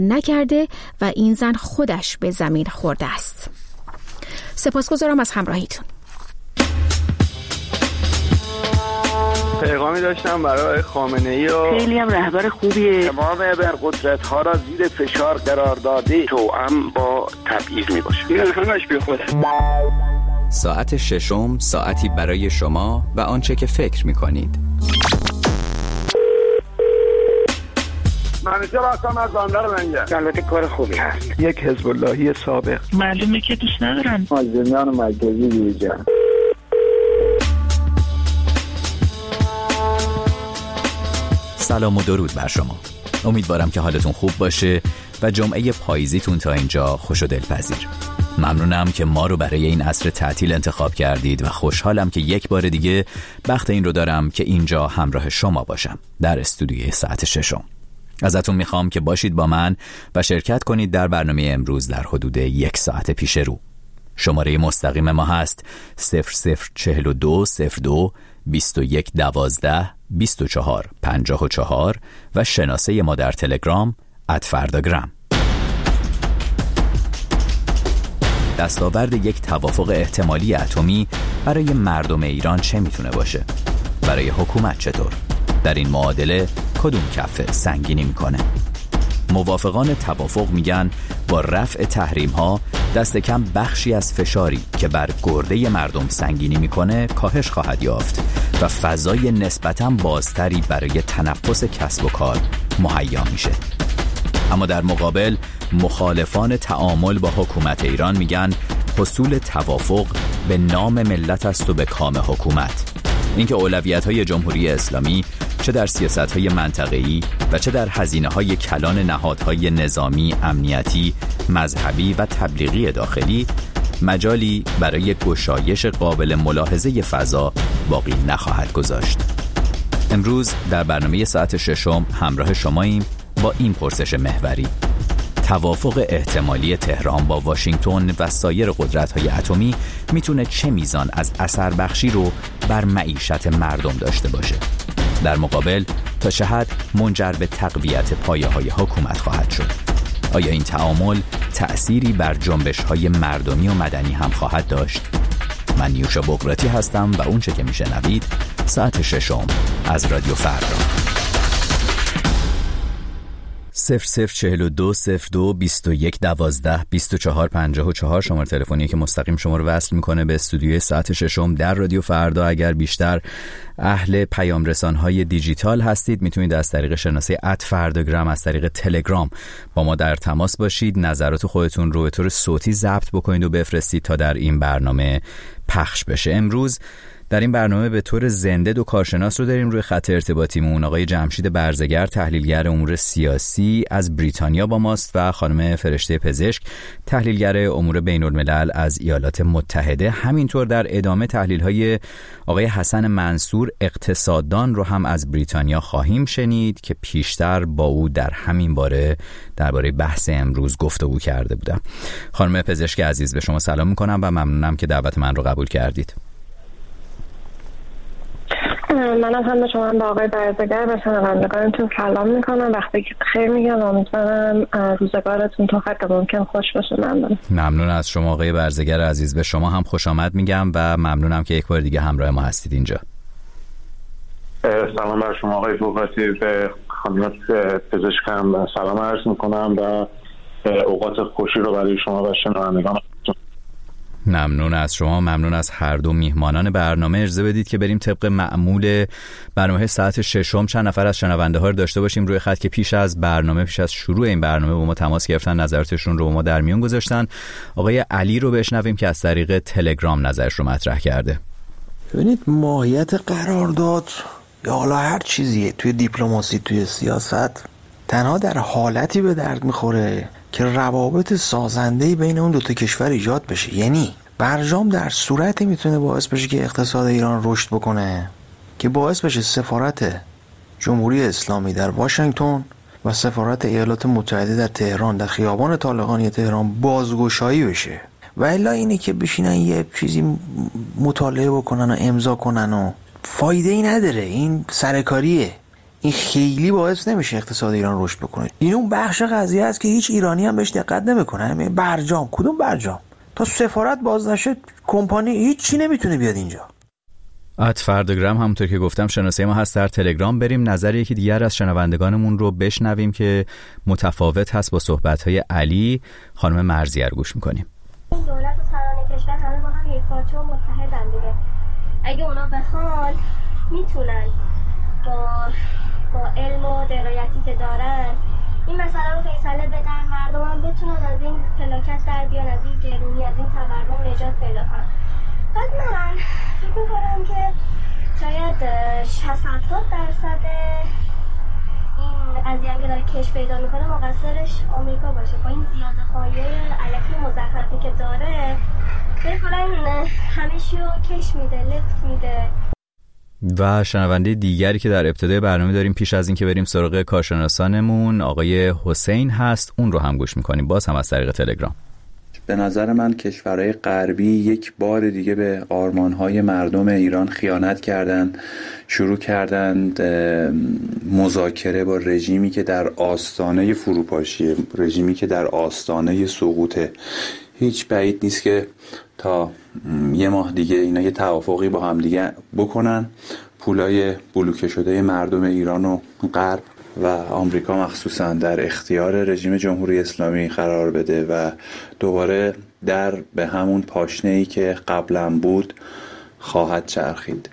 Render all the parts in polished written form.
نکرده و این زن خودش به زمین خورده است. سپاسگزارم از همراهیتون. پیغامی داشتم برای خامنه‌ای و خیلی هم رهبر خوبیه. تمام ابرقدرت‌ها را زیر فشار قرار داده، توأم با تبعیض میباشه. این همش بیخوده. ساعت ششم، ساعتی برای شما و آنچه که فکر می‌کنید. منیجر هستم از بندر منگه. البته کار خوبی هست. یک حزب اللهی سابق. معلومه که دوست ندارن. مازنیان مرکزی دیجا. سلام و درود بر شما. امیدوارم که حالتون خوب باشه و جمعه پاییزیتون تا اینجا خوش و دلپذیر. ممنونم که ما رو برای این عصر تعطیل انتخاب کردید و خوشحالم که یک بار دیگه بخت این رو دارم که اینجا همراه شما باشم در استودیوی ساعت ششم. ازتون میخوام که باشید با من و شرکت کنید در برنامه امروز در حدود 1 ساعت پیش رو. شماره مستقیم ما هست 0042 02 21 12 24 54 و شناسه ما در تلگرام @فرداگرام. دستاورد یک توافق احتمالی اتمی برای مردم ایران چه میتونه باشه؟ برای حکومت چطور؟ در این معادله کدوم کفه سنگینی میکنه؟ موافقان توافق میگن با رفع تحریم ها دست کم بخشی از فشاری که بر گرده مردم سنگینی میکنه کاهش خواهد یافت و فضای نسبتاً بازتری برای تنفس کسب و کار مهیا میشه. اما در مقابل مخالفان تعامل با حکومت ایران میگن حصول توافق به نام ملت است و به کام حکومت. اینکه اولویت‌های جمهوری اسلامی چه در سیاست‌های منطقه‌ای و چه در هزینه‌های کلان نهادهای نظامی، امنیتی، مذهبی و تبلیغی داخلی مجالی برای گشایش قابل ملاحظه فضا باقی نخواهد گذاشت. امروز در برنامه ساعت ششم همراه شماییم با این پرسش محوری: توافق احتمالی تهران با واشنگتن و سایر قدرت‌های اتمی میتونه چه میزان از اثر بخشی رو بر معیشت مردم داشته باشه؟ در مقابل تا چه حد منجر به تقویت پایه‌های حکومت خواهد شد؟ آیا این تعامل تأثیری بر جنبش‌های مردمی و مدنی هم خواهد داشت؟ من نیوشا بقراتی هستم و اونچه که میشنوید ساعت ششم از رادیو فردا. 0042 02 21 12 24 54 شماره تلفنی که مستقیم شما رو وصل میکنه به استودیوی ساعت ششم در رادیو فردا. اگر بیشتر اهل پیام رسان‌های دیجیتال هستید میتونید از طریق شناسه @فرداگرام از طریق تلگرام با ما در تماس باشید. نظرات خودتون رو به طور صوتی ضبط بکنید و بفرستید تا در این برنامه پخش بشه. امروز در این برنامه به طور زنده 2 کارشناس رو داریم روی خط ارتباطیمون. آقای جمشید برزگر، تحلیلگر امور سیاسی از بریتانیا با ماست و خانم فرشته پزشک، تحلیلگر امور بین الملل از ایالات متحده. همینطور در ادامه تحلیل‌های آقای حسن منصور، اقتصاددان رو هم از بریتانیا خواهیم شنید که پیشتر با او در همین باره درباره بحث امروز گفتگو کرده بودم. خانم پزشک عزیز، به شما سلام می‌کنم و ممنونم که دعوت من رو قبول کردید. منم هم به شما با آقای برزگر و شنوندگانتون سلام میکنم. وقتی که خیر میگم، امیدوارم روزگارتون تا حد ممکن خوش باشه. ممنون از شما آقای برزگر عزیز. به شما هم خوش آمد میگم و ممنونم که یک بار دیگه همراه ما هستید اینجا. سلام بر شما آقای بقراتی. به خانم پزشک هم سلام عرض میکنم و اوقات خوشی رو برای شما و شنوندگان. ممنون از شما، ممنون از هر دو میهمانان برنامه. اجازه بدید که بریم طبق معمول برنامه ساعت ششم. چند نفر از شنونده ها رو داشته باشیم روی خط که پیش از شروع این برنامه با ما تماس گرفتن، نظراتشون رو با ما در میون گذاشتن. آقای علی رو بشنویم که از طریق تلگرام نظرش رو مطرح کرده. ببینید، ماهیت قرارداد یا حالا هر چیزیه توی دیپلماسی، توی سیاست، تنها در حالتی به درد میخوره که روابط سازنده‌ای بین اون 2 کشور ایجاد بشه. یعنی برجام در صورتی میتونه باعث بشه که اقتصاد ایران رشد بکنه که باعث بشه سفارت جمهوری اسلامی در واشنگتن و سفارت ایالات متحده در تهران، در خیابان طالقانی تهران بازگشایی بشه. و الا اینی که بشینن یه چیزی مطالعه بکنن و امضا کنن و فایده ای نداره. این سرکاریه. این خیلی باعث نمیشه اقتصاد ایران رشد بکنه. این اون بخش قضیه است که هیچ ایرانی هم بهش دقت نمیکنه. برجام، کدوم برجام؟ تا سفارت باز نشه کمپانی هیچ چی نمیتونه بیاد اینجا. @فردگرام همونطور که گفتم شناسه ما هست در تلگرام. بریم نظر یکی دیگر از شنوندگانمون رو بشنویم که متفاوت هست با صحبت‌های علی. خانم مرزیه رو گوش می‌کنیم. دولت و سران کشور همه با هم یکپارچه و متحدن دیگه. اگه اونا بخوان میتونن با علم و درایتی که دارن این مسئله رو فیصله بدن، مردم هم بتونن از این فلاکت در بیان، از این گرونی، از این تورم نجات پیدا کنن. بعد من فکر میکنم که شاید 60-70% این قضیه که داره کش پیدا میکنه مقصرش آمریکا باشه. با این زیاده خواهی علکی مزخرفی که داره بکنن همه چی رو کش میده، لفت میده. و شنونده دیگری که در ابتدای برنامه داریم پیش از این که بریم سراغ کارشناسانمون آقای حسین هست، اون رو هم گوش میکنیم، باز هم از طریق تلگرام. به نظر من کشورهای غربی یک بار دیگه به آرمانهای مردم ایران خیانت کردند، شروع کردند مذاکره با رژیمی که در آستانه فروپاشیه، رژیمی که در آستانه سقوطه. هیچ بعید نیست که تا یه ماه دیگه اینا یه توافقی با هم دیگه بکنن، پولای بلوکه شده مردم ایران و غرب و آمریکا مخصوصا در اختیار رژیم جمهوری اسلامی قرار بده و دوباره در به همون پاشنه‌ای که قبلا بود خواهد چرخید.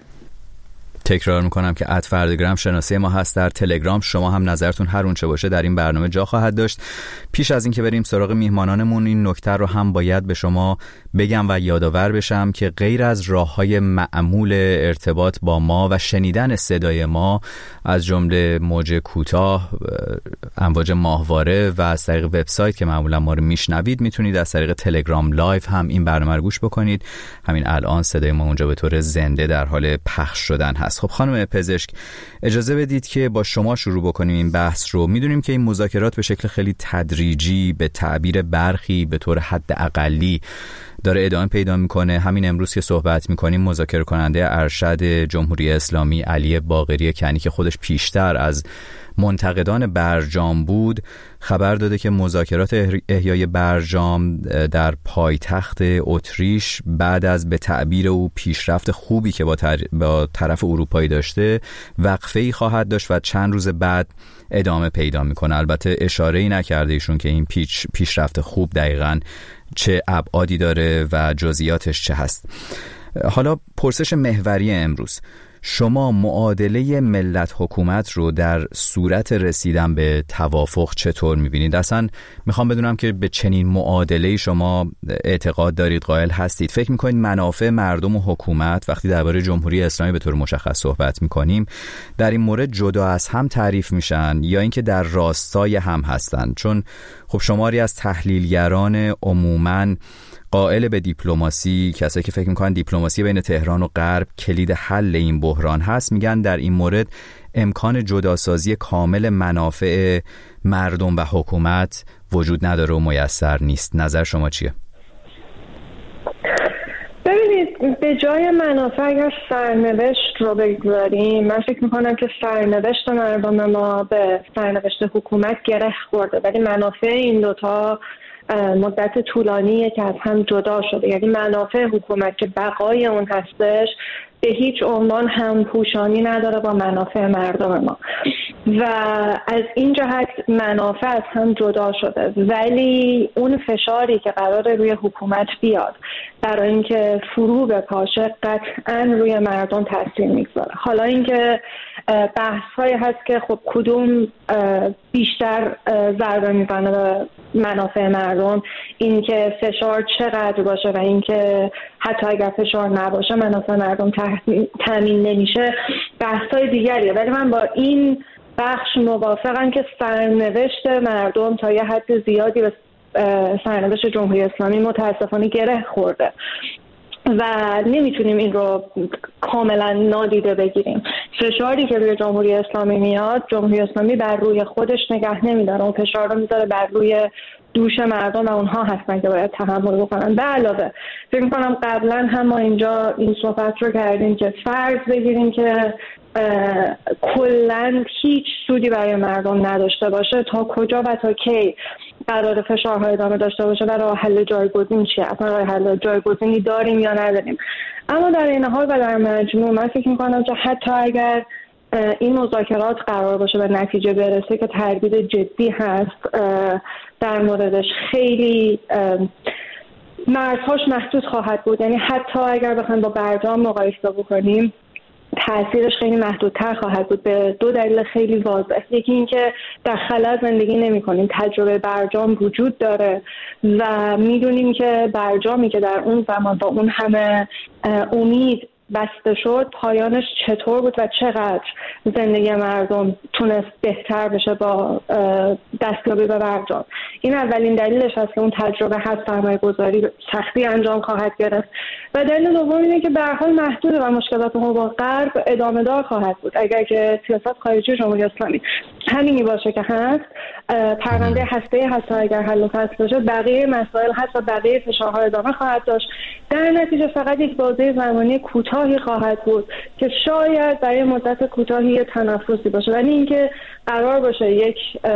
تکرار میکنم که @فردگرام شناسه ما هست در تلگرام. شما هم نظرتون هر اونچه باشه در این برنامه جا خواهد داشت. پیش از این که بریم سراغ میهمانانمون این نکته رو هم باید به شما بگم و یادآور بشم که غیر از راه‌های معمول ارتباط با ما و شنیدن صدای ما از جمله موج کوتاه، امواج ماهواره و از طریق وبسایت که معمولا ما رو میشنوید، میتونید از طریق تلگرام لایو هم این برنامه رو گوش بکنید. همین الان صدای ما اونجا به طور زنده در حال پخش شدن هست. خب خانم پزشک، اجازه بدید که با شما شروع بکنیم این بحث رو. میدونیم که این مذاکرات به شکل خیلی تدریجی، به تعبیر برخی به طور حد اقلی داره ادامه پیدا میکنه. همین امروز که صحبت میکنیم مذاکره کننده ارشد جمهوری اسلامی علی باقری کنی که خودش پیشتر از منتقدان برجام بود خبر داده که مذاکرات احیای برجام در پایتخت اتریش بعد از به تعبیر او پیشرفت خوبی که با طرف اروپایی داشته وقفه‌ای خواهد داشت و چند روز بعد ادامه پیدا میکنه. البته اشاره‌ای نکرده ایشون که این پیشرفت خوب دقیقاً چه ابعادی داره و جزئیاتش چه هست. حالا پرسش محوری امروز، شما معادله ملت حکومت رو در صورت رسیدن به توافق چطور میبینید؟ اصلا میخوام بدونم که به چنین معادله شما اعتقاد دارید، قائل هستید؟ فکر میکنید منافع مردم و حکومت وقتی درباره جمهوری اسلامی به طور مشخص صحبت میکنیم در این مورد جدا از هم تعریف میشن یا اینکه در راستای هم هستن؟ چون خب شماری از تحلیلگران عموماً قائل به دیپلماسی، کسایی که فکر میکنن دیپلماسی بین تهران و غرب کلید حل این بحران هست، میگن در این مورد امکان جداسازی کامل منافع مردم و حکومت وجود نداره و میسر نیست. نظر شما چیه؟ ببینید، به جای منافع اگر سرنوشت رو بگذاریم، من فکر میکنم که سرنوشت مردم ما به سرنوشت حکومت گره خورده، ولی منافع این دوتا مدت طولانیه که از هم جدا شده. یعنی منافع حکومت که بقای اون هستش به هیچ عنوان هم پوشانی نداره با منافع مردم ما و از این جهت منافع از هم جدا شده. ولی اون فشاری که قراره روی حکومت بیاد برای اینکه فرو بپاشه قطعا روی مردم تاثیر میگذاره. حالا اینکه بحث‌هایی هست که خب کدوم بیشتر ضربه میزنه به منافع مردم، اینکه فشار چقدر باشه و اینکه حتی اگر فشار نباشه منافع مردم تامین نمیشه بحث‌های دیگریه. ولی من با این بخش موافقم که سرنوشت مردم تا یه حد زیادی به سرنوشت جمهوری اسلامی متاسفانه گره خورده و نمیتونیم این رو کاملا نادیده بگیریم. فشاری که روی جمهوری اسلامی میاد، جمهوری اسلامی بر روی خودش نگه نمیداره، اون فشار رو میذاره بر روی دوش مردم و اونها هستن که باید تحمل بکنن. به علاوه فکر میکنم قبلا هم ما اینجا این صحبت رو کردیم که فرض بگیریم که کلاً هیچ سودی برای مردم نداشته باشه، تا کجا و تا کی قرار فشارهای ادامه داشته باشه و راه حل جایگزین چیه؟ اصلا راه حل جایگزینی داریم یا نداریم؟ اما در این حال و در مجموع من فکر می‌کنم که حتی اگر این مذاکرات قرار باشه به نتیجه برسه که تردید جدی هست در موردش، خیلی مرزهاش محدود خواهد بود. یعنی حتی اگر بخوایم با برجام مقایسه بکنیم تأثیرش خیلی محدودتر خواهد بود به دو دلیل خیلی واضح. یکی این که در خلا زندگی نمی کنیم، تجربه برجام وجود داره و میدونیم که برجامی که در اون زمان با اون همه امید بسته شد پایانش چطور بود و چقدر زندگی مردم تونست بهتر بشه با دستیابی به برجام. این اولین دلیلش هست که اون تجربه هست، سرمایه‌گذاری سختی انجام خواهد گرفت. و دلیل دوم اینه که به هر حال محدوده و مشکلات ما با غرب ادامه دار خواهد بود. اگر که سیاست خارجی جمهوری اسلامی همینی باشه که هست، پرونده هسته حتی اگر حل و فصل بشه، بقیه مسائل هست و بقیه فشارها ادامه خواهد داشت. در نتیجه فقط یک بازه زمانی کوتاهی خواهد بود که شاید برای مدت کوتاهی یه تنفسی باشه، ولی اینکه قرار باشه یک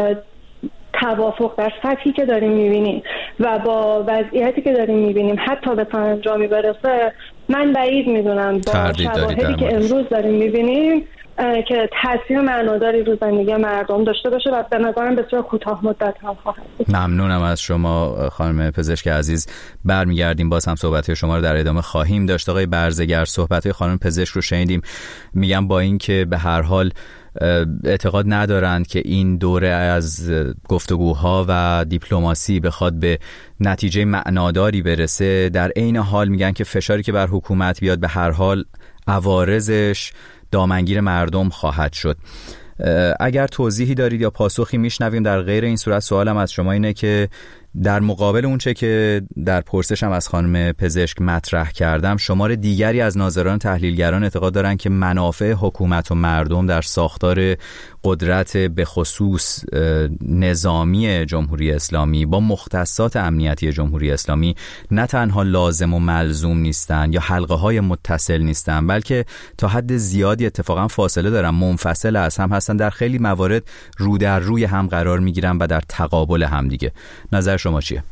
توافق در سطحی که داریم می‌بینیم و با وضعیتی که داریم می‌بینیم حتی به سرانجامی برسه، من بعید می‌دونم با شواهدی که امروز داریم می‌بینیم که تاثیر معناداری رو زندگی مردم داشته باشه و به نظرم بسیار کوتاه مدت هم خواهد بود. ممنونم از شما خانم پزشک عزیز. برمیگردیم، باز هم صحبت شما رو در ادامه خواهیم داشت. آقای برزگر، صحبت خانم پزشک رو شنیدیم. میگم با این که به هر حال اعتقاد ندارند که این دوره از گفتگوها و دیپلماسی بخواد به نتیجه معناداری برسه، در عین حال میگن که فشاری که بر حکومت بیاد به هر حال عوارضش دامنگیر مردم خواهد شد. اگر توضیحی دارید یا پاسخی میشنویم. در غیر این صورت سوالم از شما اینه که در مقابل اونچه که در پرسشم از خانم پزشک مطرح کردم، شمار دیگری از ناظران تحلیلگران اعتقاد دارن که منافع حکومت و مردم در ساختار قدرت به خصوص نظامی جمهوری اسلامی با مختصات امنیتی جمهوری اسلامی نه تنها لازم و ملزوم نیستن یا حلقه های متصل نیستن، بلکه تا حد زیادی اتفاقا فاصله دارن، منفصل از هم هستن، در خیلی موارد رو در روی هم قرار میگیرن و در تقابل هم دیگه. نظر شما چیه؟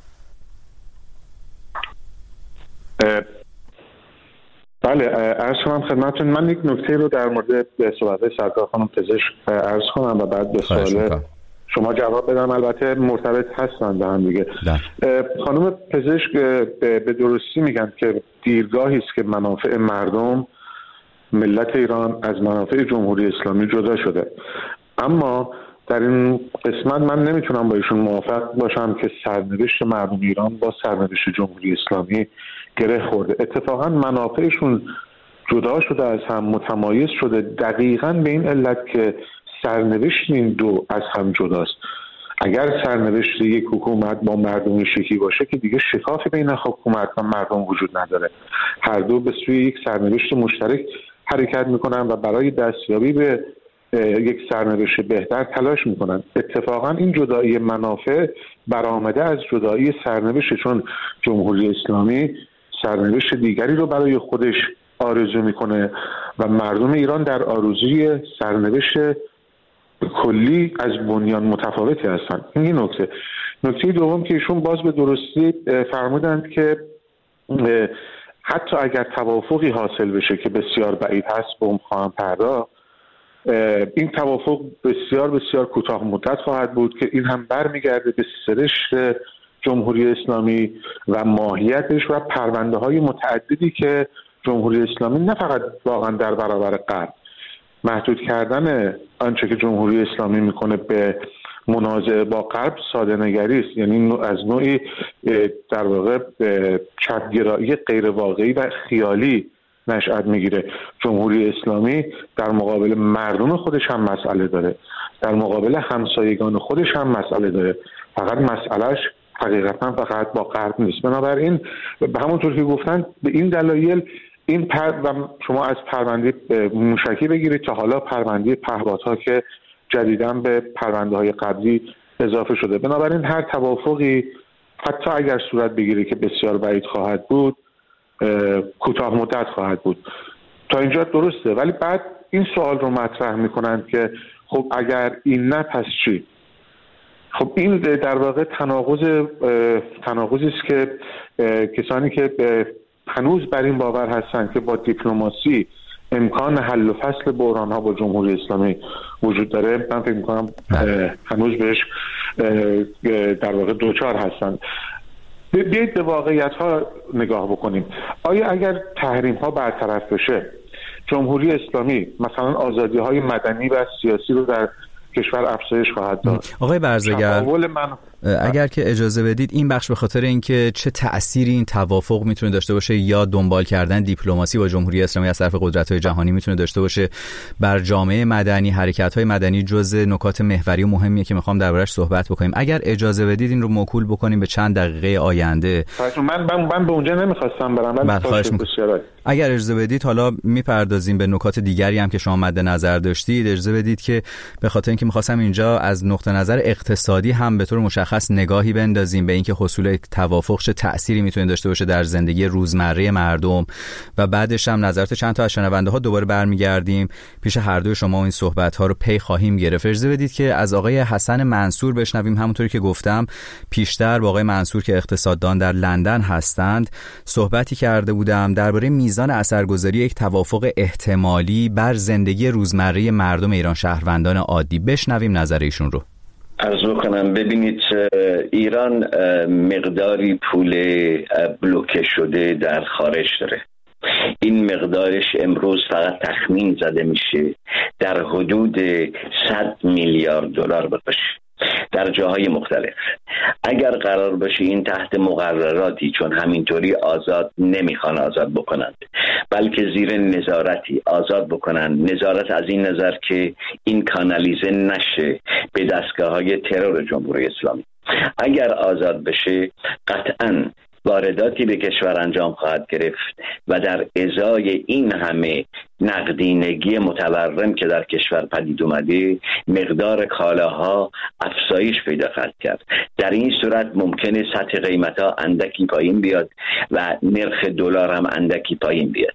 بله، عرض کنم خدمتتون. من یک نکته رو در مورد صحبت سرکار خانم پزشک عرض کنم و بعد به سوال شما جواب بدم. البته مرتبط هستن به هم دیگه. خانم پزشک به درستی میگن که دیرگاهی است که منافع مردم ملت ایران از منافع جمهوری اسلامی جدا شده، اما در این قسمت من نمیتونم با ایشون موافق باشم که سرنوشت مردم ایران با سرنوشت جمهوری اسلامی گره خورده. اتفاقا منافعشون جدا شده، از هم متمایز شده، دقیقاً به این علت که سرنوشت این دو از هم جداست. اگر سرنوشت یک حکومت با مردم شکی باشه که دیگه شکاف بین حکومت و مردم وجود نداره. هر دو به سوی یک سرنوشت مشترک حرکت میکنن و برای دستیابی به یک سرنوشت بهتر تلاش میکنن. اتفاقا این جدایی منافع برآمده از جدایی سرنوشت، چون جمهوری اسلامی سرنوشت دیگری رو برای خودش آرزو میکنه و مردم ایران در آرزوی سرنوشت کلی از بنیان متفاوتی هستند. این نکته. نکته دوم که ایشون باز به درستی فرمودند که حتی اگر توافقی حاصل بشه که بسیار بعید هست به اون خواهم پرداخت، این توافق بسیار بسیار کوتاه مدت خواهد بود که این هم برمیگرده به سرشت جمهوری اسلامی و ماهیتش و پرونده های متعددی که جمهوری اسلامی نه فقط واقعا در برابر غرب، محدود کردن آنچه که جمهوری اسلامی میکنه به منازعه با غرب ساده نگری است، یعنی از نوعی در واقع چپگرایی غیر واقعی و خیالی نشأت میگیره. جمهوری اسلامی در مقابل مردم خودش هم مسئله داره، در مقابل همسایگان خودش هم مسئله داره، فقط مسئلهش حقیقتا فقط با غرب نیست. بنابراین به همونطور که گفتن به این دلایل این و شما از پرونده موشکی بگیرید تا حالا پرونده پهپادها که جدیداً به پرونده های قبلی اضافه شده، بنابراین هر توافقی حتی اگر صورت بگیره که بسیار بعید خواهد بود، کوتاه مدت خواهد بود. تا اینجا درسته، ولی بعد این سوال رو مطرح میکنند که خب اگر این نه پس چی؟ خب این در واقع تناقضی است که کسانی که هنوز بر این باور هستند که با دیپلماسی امکان حل و فصل بحران‌ها با جمهوری اسلامی وجود داره، من فکر می‌کنم هنوز بهش در واقع دوچار هستند. بیایید به واقعیت‌ها نگاه بکنیم. آیا اگر تحریم‌ها برطرف بشه، جمهوری اسلامی مثلا آزادی‌های مدنی و سیاسی رو در کشور افزایش خواهد داد؟ آقای برزگر، اگر که اجازه بدید این بخش به خاطر اینکه چه تأثیری این توافق میتونه داشته باشه یا دنبال کردن دیپلماسی با جمهوری اسلامی از طرف قدرت‌های جهانی میتونه داشته باشه بر جامعه مدنی، حرکت‌های مدنی، جزء نکات محوری و مهمیه که میخوام دربارش صحبت بکنیم. اگر اجازه بدید این رو موکول بکنیم به چند دقیقه آینده. من به اونجا نمیخواستم برم، اگر اجازه بدید حالا میپردازیم به نکات دیگری هم که شما مد نظر داشتید. اجازه بدید که به خاطر اینکه میخواستم اینجا از نقطه نظر اقتصادی هم به طور مشخص نگاهی بندازیم به اینکه حصول توافق چه تأثیری میتونه داشته باشه در زندگی روزمره مردم و بعدش هم نظرات چند تا از شنونده ها دوباره برمیگردیم پیش هر دوی شما و این صحبت ها رو پی خواهیم گرفت. اجازه بدید که از آقای حسن منصور بشنویم. همونطوری که گفتم پیشتر با آقای منصور که اقتصاددان در لندن هستند صحبتی کرده بودم درباره میزان اثرگذاری یک توافق احتمالی بر زندگی روزمره مردم ایران، شهروندان عادی. بشنویم نظر ایشون رو. عرض کنم ببینید، ایران مقداری پول بلوکه شده در خارج داره. این مقدارش امروز فقط تخمین زده میشه در حدود 100 میلیارد دلار باشه در جاهای مختلف. اگر قرار باشه این تحت مقرراتی، چون همینطوری آزاد نمیخوان آزاد بکنند، بلکه زیر نظارتی آزاد بکنند، نظارت از این نظر که این کانالیزه نشه به دستگاه‌های ترور جمهوری اسلامی، اگر آزاد بشه قطعاً وارداتی به کشور انجام خواهد گرفت و در ازای این همه نقدینگی متورم که در کشور پدید اومده مقدار کالاها افزایش پیدا خواهد کرد. در این صورت ممکنه سطح قیمت‌ها اندکی پایین بیاد و نرخ دلار هم اندکی پایین بیاد.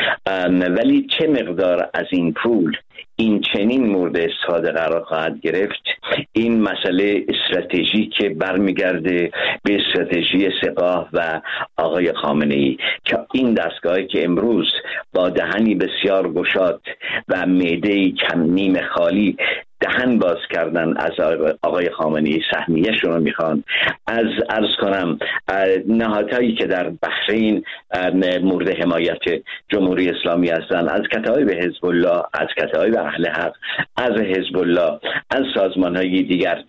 ولی چه مقدار از این پول این چنین مورد استفاده قرار خواهد گرفت، این مسئله استراتژی که برمیگرده به استراتژی سپاه و آقای خامنه‌ای که این دستگاهی که امروز با دهنی بسیار گشاد و معده‌ای کم نیم خالی دهن باز کردن از آقای خامنه‌ای سهمیه‌شون رو میخوان از عرض کنم نهادهایی که در بحرین مورد حمایت جمهوری اسلامی هستن، از کتایب حزب الله، از کتایب اهل حق، از حزب الله، از سازمان‌های دیگر،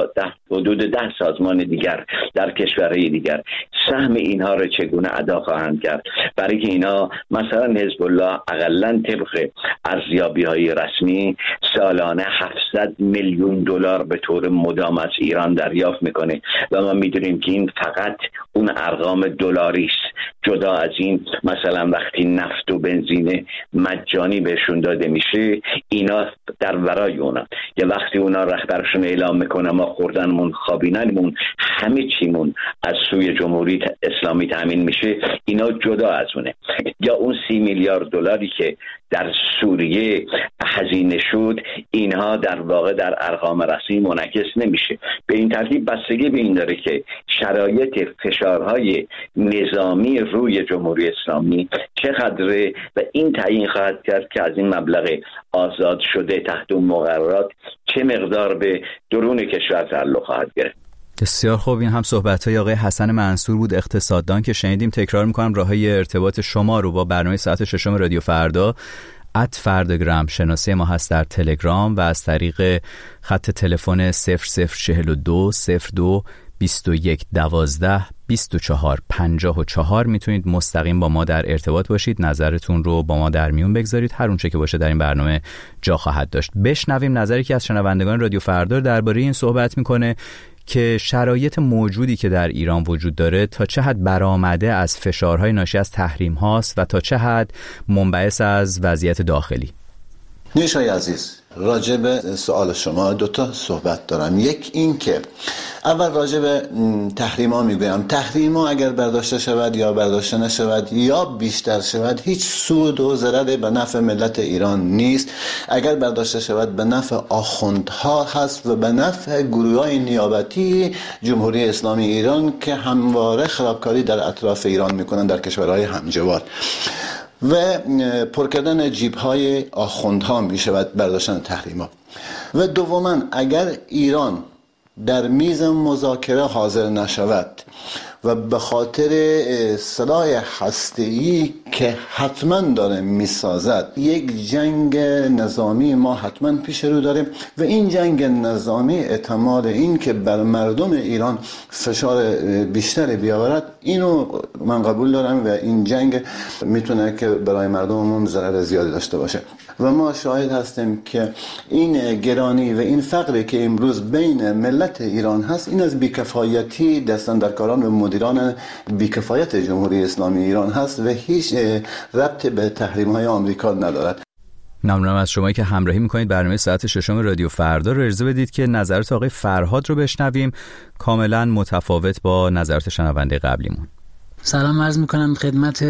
حدود 10 سازمان دیگر در کشورهای دیگر، سهم اینها رو چگونه ادا خواهند کرد؟ برای که اینا مثلا حزب الله اقلاً طبق ارزیابی‌های رسمی سالانه 700 میلیون دلار به طور مدام از ایران دریافت میکنه و ما میدونیم که این فقط اون ارقام دلاری است. جدا از این مثلا وقتی نفت و بنزین مجانی بهشون داده میشه، اینا در ورای اونا یا وقتی اونا رهبرشون اعلام میکنه ما خوردنمون، خوابیدنمون، همه چیمون از سوی جمهوری اسلامی تامین میشه، اینا جدا از اونه. یا اون 30 میلیارد دلاری که در سوریه هزینه شد، اینها در واقع در ارقام رسمی منعکس نمیشه. به این ترتیب بستگی به این داره که شرایط فشارهای نظامی روی جمهوری اسلامی چقدره و این تعیین خواهد کرد که از این مبلغ آزاد شده تحت مقررات چه مقدار به درون کشور تعلق خواهد گرفت. بسیار خوب. این هم صحبت‌های آقای حسن منصور بود، اقتصاددان، که شنیدیم. تکرار می‌کنم راههای ارتباط شما رو با برنامه ساعت 6 رادیو فردا @فرداگرام شناسه ما هست در تلگرام و از طریق خط تلفن 0042 02 21 12 24 54 میتونید مستقیم با ما در ارتباط باشید، نظرتون رو با ما در میون بگذارید. هر اونچه که باشه در این برنامه جا خواهد داشت. بشنویم نظری که از شنوندگان رادیو فردا درباره این صحبت میکنه که شرایط موجودی که در ایران وجود داره تا چه حد برآمده از فشارهای ناشی از تحریم هاست و تا چه حد منبعث از وضعیت داخلی. نیشای عزیز، راجع به سوال شما 2 صحبت دارم. یک این که اول راجع به تحریما میگویم. تحریما اگر برداشته شود یا برداشته نشود یا بیشتر شود هیچ سود و ضرری به نفع ملت ایران نیست. اگر برداشته شود به نفع آخوندها هست و به نفع گروه‌های نیابتی جمهوری اسلامی ایران که همواره خرابکاری در اطراف ایران میکنن در کشورهای همجوار و پر کردن جیب‌های آخوندها می شود برداشتن تحریما. و دوما اگر ایران در میز مذاکره حاضر نشود و به خاطر سلاح هسته‌ای که حتما داره میسازد یک جنگ نظامی ما حتما پیش رو داریم و این جنگ نظامی احتمال این که بر مردم ایران فشار بیشتری بیاورد اینو من قبول دارم و این جنگ میتونه که برای مردممون ضرر زیادی داشته باشه و ما شاهد هستیم که این گرانی و این فقری که امروز بین ملت ایران هست این از بیکفایتی دستاندرکاران و مدیران بیکفایت جمهوری اسلامی ایران هست و هیچ ربط به تحریم‌های آمریکا ندارد. ممنونم از شما که همراهی میکنید. برنامه ساعت 6 رادیو فردا رو اجازه بدید که نظرات آقای فرهاد رو بشنویم، کاملا متفاوت با نظرات شنونده قبلیمون. سلام عرض میکنم خدمت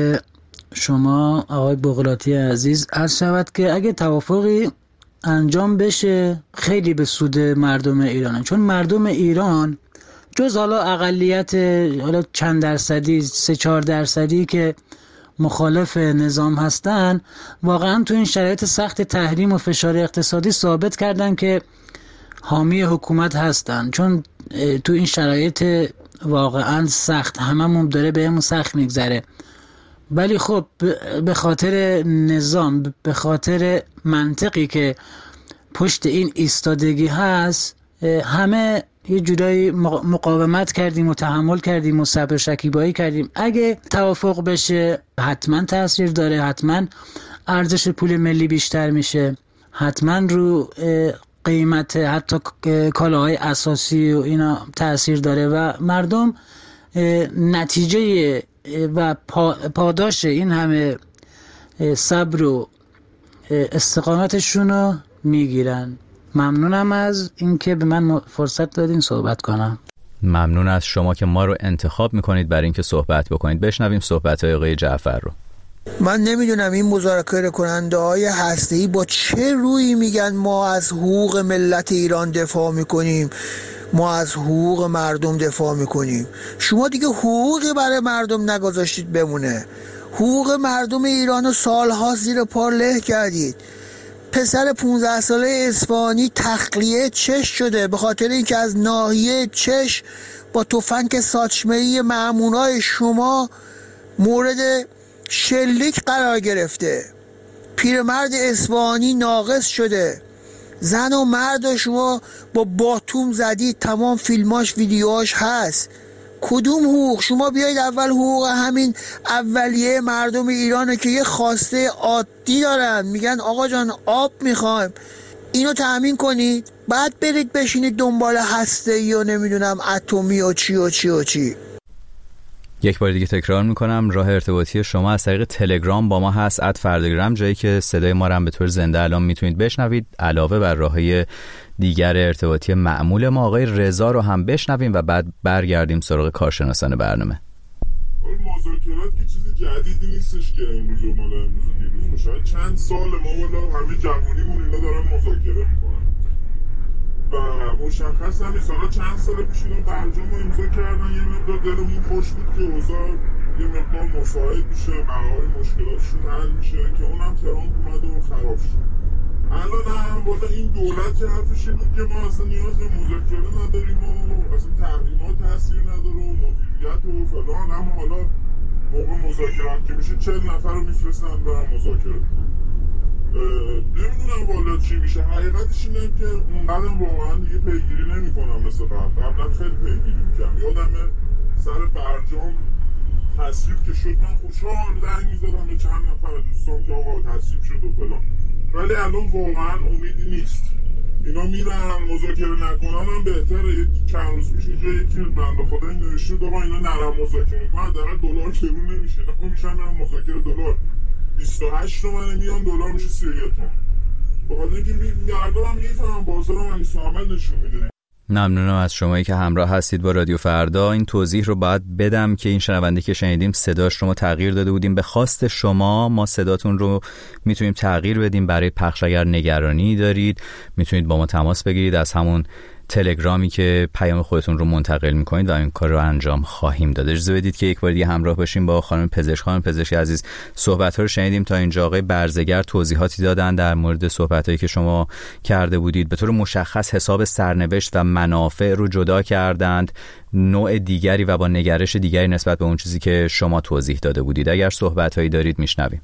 شما آقای بغراتی عزیز. عرض شود که اگه توافقی انجام بشه خیلی به سود مردم ایرانه، چون مردم ایران جز حالا اقلیت حالا چند درصدی 3-4% که مخالف نظام هستن واقعا تو این شرایط سخت تحریم و فشار اقتصادی ثابت کردن که حامی حکومت هستن، چون تو این شرایط واقعا سخت هممون داره بهمون سخت میگذره. ولی خب به خاطر نظام، به خاطر منطقی که پشت این ایستادگی هست همه یه جورایی مقاومت کردیم و تحمل کردیم و صبر شکیبایی کردیم. اگه توافق بشه حتما تأثیر داره، حتما ارزش پول ملی بیشتر میشه، حتما رو قیمت حتی کالاهای اساسی و اینا تأثیر داره و مردم نتیجه و پاداش این همه صبر و استقامتشون رو میگیرن. ممنونم از اینکه به من فرصت دادین صحبت کنم. ممنون از شما که ما رو انتخاب میکنید برای اینکه صحبت بکنید. بشنویم صحبت‌های آقای جعفر رو. من نمیدونم این مذاکره کننده های هسته‌ای با چه رویی میگن ما از حقوق ملت ایران دفاع میکنیم، ما از حقوق مردم دفاع میکنیم. شما دیگه حقوقی برای مردم نگذاشتید بمونه. حقوق مردم ایران رو سالها زیر پا له کردید. پسر 15 ساله اصفهانی تخلیه چش شده به خاطر اینکه از ناحیه چش با تفنگ ساچمه‌ای مأمونای شما مورد شلیک قرار گرفته. پیرمرد اصفهانی ناقص شده. زن و مرد شما با باتوم زدید، تمام فیلماش ویدیوهاش هست. کدوم حقوق؟ شما بیایید اول حقوق همین اولیه مردم ایرانه که یه خواسته عادی دارن، میگن آقا جان آب میخوایم، اینو تأمین کنید، بعد برید بشینید دنبال هسته‌ای و نمیدونم اتمی و چی و چی و چی. یک بار دیگه تکرار میکنم راه ارتباطی شما از طریق تلگرام با ما هست @فردگرام، جایی که صدای ما رو هم به طور زنده الان میتونید بشنوید، علاوه بر راههای دیگر ارتباطی معمول ما. آقای رضا رو هم بشنویم و بعد برگردیم سراغ کارشناسان برنامه. مذاکرات که چیز جدیدی نیستش که امروز و مال امروز دیروز، شاید چند سال ما والا همه جوونیمون اینا دارن مذاکره میکنن و مشخص هم نیست. حالا چند سال پیش اینا برجام رو امضا کردن، یه مقدار دلمون خوش بود که اوضاع یه مقدار مساعد میشه، بقای مشکلاتشون حل میشه که اونم ترامپ اومد و خراب شد. الان هم والا این دولت که حرفش این بود که ما اصلا نیاز به مذاکره نداریم و اصلا تحریمات تاثیر نداره و مدیریت و فلان، هم حالا موقع مذاکرات که میشه 40 نفر رو میفرستن برن مذاکره. نمیدونم والا چی میشه. حقیقتش اینه که اونقدر واقعا دیگه پیگیری نمیکنم مثل قبلا خیلی پیگیری میکنم. یادمه سر برجام تصویب که شد من خوشحال زنگ میزدم به چند نفر دوستان که آقا تصویب شد و فلان، ولی الان واقعا امیدی نیست. اینا میرن مذاکره نکنن هم بهتره. چند روز پیش اینجا یکی بنده خدا این نوشته آقا اینا نرم مذاکره کنن در دلار کرون نمیشه، اینا میشن نرم مذاکره دلار 28 تومنه میان دلار میشه 31 تومن. بخاطر اینکه مردم هم میفهمن بازار هم عکس العمل نشون میده. ممنونم از شمایی که همراه هستید با رادیو فردا. این توضیح رو باید بدم که این شنونده که شنیدیم صداش رو ما تغییر داده بودیم به خواست شما. ما صداتون رو میتونیم تغییر بدیم برای پخش. اگر نگرانی دارید میتونید با ما تماس بگیرید از همون تلگرامی که پیام خودتون رو منتقل میکنید و این کار رو انجام خواهیم داد. اجازه بدید که یک بار دیگه همراه باشیم با خانم پزشک عزیز. صحبت‌ها رو شنیدیم تا اینجا. آقای برزگر توضیحاتی دادن در مورد صحبتایی که شما کرده بودید. به طور مشخص حساب سرنوشت و منافع رو جدا کردند، نوع دیگری و با نگرش دیگری نسبت به اون چیزی که شما توضیح داده بودید. اگر صحبت‌هایی دارید میشنویم.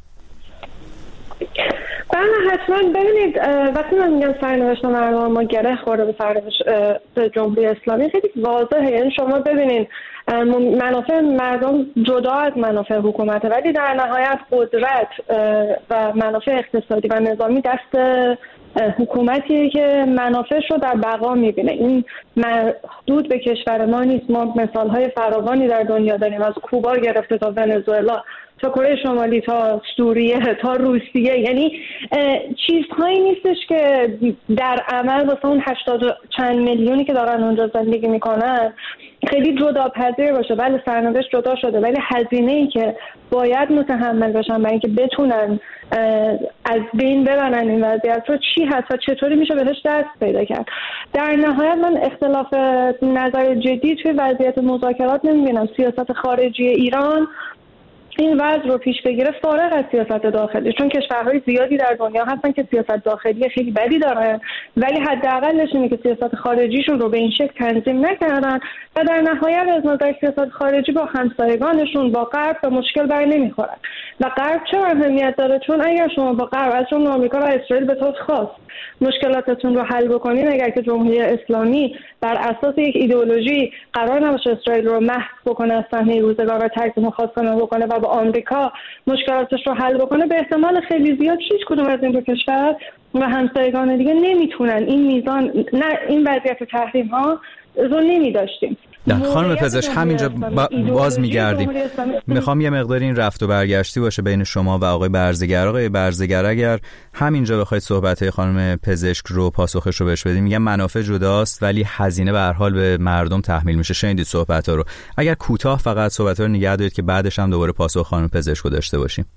بله حتما. ببینید وقتی من میگم سرنوشت مردم ما گره خورده به سرنوشت جمهوری اسلامی، خیلی واضحه. یعنی شما ببینید منافع مردم جدا از منافع حکومته، ولی در نهایت قدرت و منافع اقتصادی و نظامی دست حکومتیه که منافعش رو در بقا میبینه. این محدود به کشور ما نیست. ما مثالهای فراوانی در دنیا داریم، از کوبا گرفته تا ونزوئلا تا کره شمالی تا سوریه تا روسیه. یعنی چیزهایی نیستش که در عمل واسه اون 80 چند میلیونی که دارن اونجا زندگی میکنن خیلی جدا پذیر باشه. بله سرنوشت جدا شده، ولی هزینه‌ای که باید متحمل بشن برای اینکه بتونن از بین ببرن این وضعیت رو چی هست و چطوری میشه بهش دست پیدا کرد. در نهایت من اختلاف نظر جدی توی وضعیت مذاکرات نمیبینم. سیاست خارجی ایران این وضع رو پیش بگیره فارغ از سیاست داخلی، چون کشورهای زیادی در دنیا هستن که سیاست داخلی خیلی بدی دارن، ولی حداقلش اینه که سیاست خارجیشون رو به این شکل تنظیم نکردن و در نهایت از نظر سیاست خارجی با همسایگانشون با غرب به مشکل بر نمیخورن. و غرب چه اهمیت داره؟ چون اگر شما با غرب از جمله آمریکا و اسرائیل به طور خاص مشکلاتتون رو حل بکنین، اگر که جمهوری اسلامی بر اساس یک ایدئولوژی قرار نباشه اسرائیل رو محو بکنه از صحنه روزگار و تجزیه خواستانه بکنه و با آمریکا مشکلاتش رو حل بکنه، به احتمال خیلی زیاد هیچ کدوم از این دو کشور و همسایگان دیگه نمیتونن این میزان این وضعیت تحریم ها رو نمیداشتیم. خانم پزشک همینجا باز میگردیم. میخوام یه مقدار این رفت و برگشتی باشه بین شما و آقای برزگر. آقای برزگر اگر همینجا بخواید صحبت‌های خانم پزشک رو پاسخش رو بهش بدیم، میگم منافع جداست ولی هزینه به هر حال به مردم تحمیل میشه. شنیدید صحبت‌ها رو. اگر کوتاه فقط صحبت‌ها رو نگه دارید که بعدش هم دوباره پاسخ خانم پزشک رو داشته باشیم.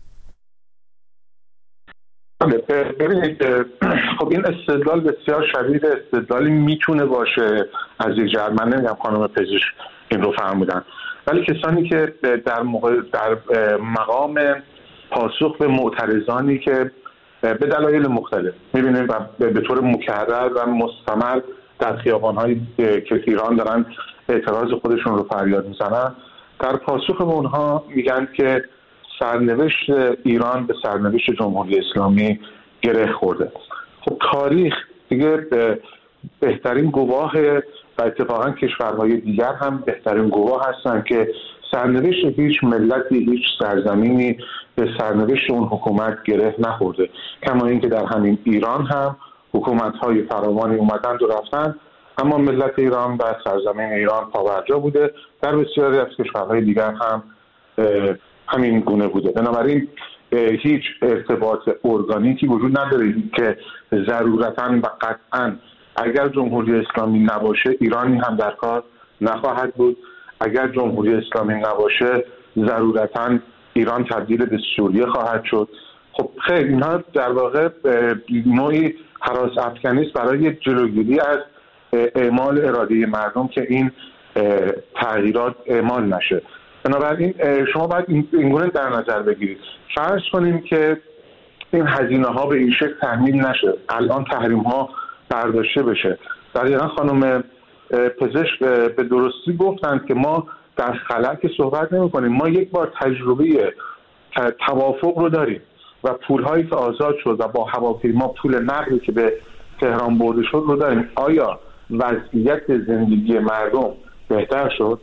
ببینید خب این استدلال بسیار شدید استدلالی میتونه باشه از یک جهت. من نمیگم خانم پزشک این رو فهمیدن، ولی کسانی که در مقام پاسخ به معترضانی که به دلایل مختلف میبینید و به طور مکرر و مستمر در خیابان‌های که ایران دارن اعتراض خودشون رو فریاد میزنن، در پاسخ به اونها میگن که سرنوشت ایران به سرنوشت جمهوری اسلامی گره خورده. خب تاریخ دیگه بهترین گواه و اتفاقا کشورهای دیگر هم بهترین گواه هستن که سرنوشت هیچ ملتی، هیچ سرزمینی به سرنوشت اون حکومت گره نخورده. کما اینکه در همین ایران هم حکومت‌های فراوانی اومدن و رفتن، اما ملت ایران و سرزمین ایران پابرجا بوده. در بسیاری از کشورهای دیگر هم همین گونه بوده. بنابراین هیچ ارتباط ارگانیکی وجود نداره که ضرورتاً و قطعاً اگر جمهوری اسلامی نباشه ایرانی هم در کار نخواهد بود. اگر جمهوری اسلامی نباشه ضرورتاً ایران تبدیل به سوریه خواهد شد. خب خیلی اینها در واقع نوعی هراس افکنی است برای جلوگیری از اعمال اراده مردم که این تغییرات اعمال نشه. بنابراین شما باید این گونه در نظر بگیرید. فرض کنیم که این هزینه ها به این شکل تحمیل نشه، الان تحریم ها برداشته بشه. دقیقاً خانم پزشک به درستی گفتند که ما در خلا که صحبت نمی کنیم. ما یک بار تجربه توافق رو داریم و پول هایی که آزاد شد و با هواپیما پول نقلی که به تهران برده شد رو داریم. آیا وضعیت زندگی مردم بهتر شد؟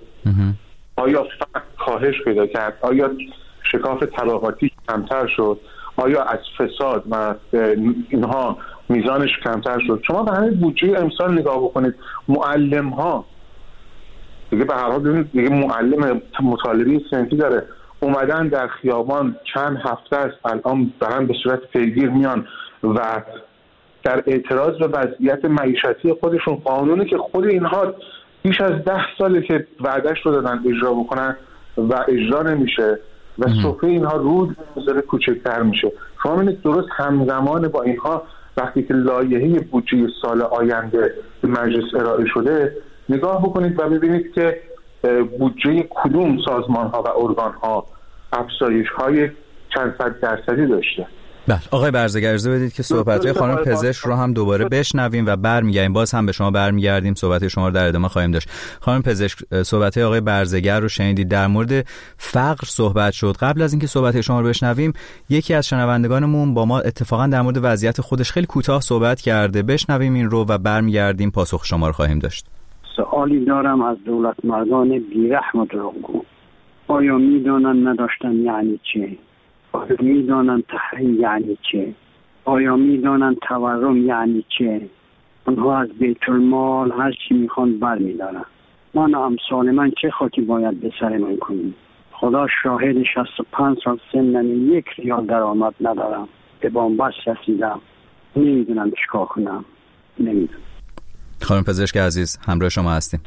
آیا فقر کاهش پیدا کرد؟ آیا شکاف طبقاتی کمتر شد؟ آیا از فساد و اینها میزانش کمتر شد؟ شما به همین بودجه امسال نگاه بکنید. معلم ها دیگه به هر حال دیگه معلم مطالبه صنفی داره، اومدن در خیابان چند هفته است الان دارن به صورت پیگیر میان و در اعتراض به وضعیت معیشتی خودشون، قانونی که خود اینها بیش از 10 ساله که وعدهش رو دادن اجرا بکنن و اجرا نمیشه و سفره اینها روز داره کوچکتر میشه. شما ببینید درست همزمان با اینها وقتی که لایحه بودجه سال آینده به مجلس ارائه شده، نگاه بکنید و ببینید که بودجه کدوم سازمان ها و ارگان ها افزایش های چند صد درصدی داشته. بله آقای برزگر اجازه بدید که صحبت‌های خانم پزشک رو هم دوباره بشنویم و برمیگردیم. باز هم به شما برمیگردیم، صحبت شما رو در ادامه خواهیم داشت. خانم پزشک، صحبت‌های آقای برزگر رو شنیدید، در مورد فقر صحبت شد. قبل از اینکه صحبت شما رو بشنویم، یکی از شنوندگانمون با ما اتفاقا در مورد وضعیت خودش خیلی کوتاه صحبت کرده. بشنویم این رو و برمیگردیم، پاسخ شما رو خواهیم داشت. سوالی دارم از دولت مردان بی‌رحم و دروغگو. آیا می‌دانند نداشتن یعنی چه؟ آیا میدانند تحریم یعنی چه؟ آیا میدانند تورم یعنی چه؟ آنها از بیت المال هر چی میخوان بر میدارن. من و امثال من چه خاکی باید به سر من کنیم؟ خدا شاهد 65 سال سنم، 1 ریال درآمد ندارم، به بنبست رسیدم، نمیدونم چیکار کنم، نمیدونم. خانم پزشک عزیز همراه شما هستیم.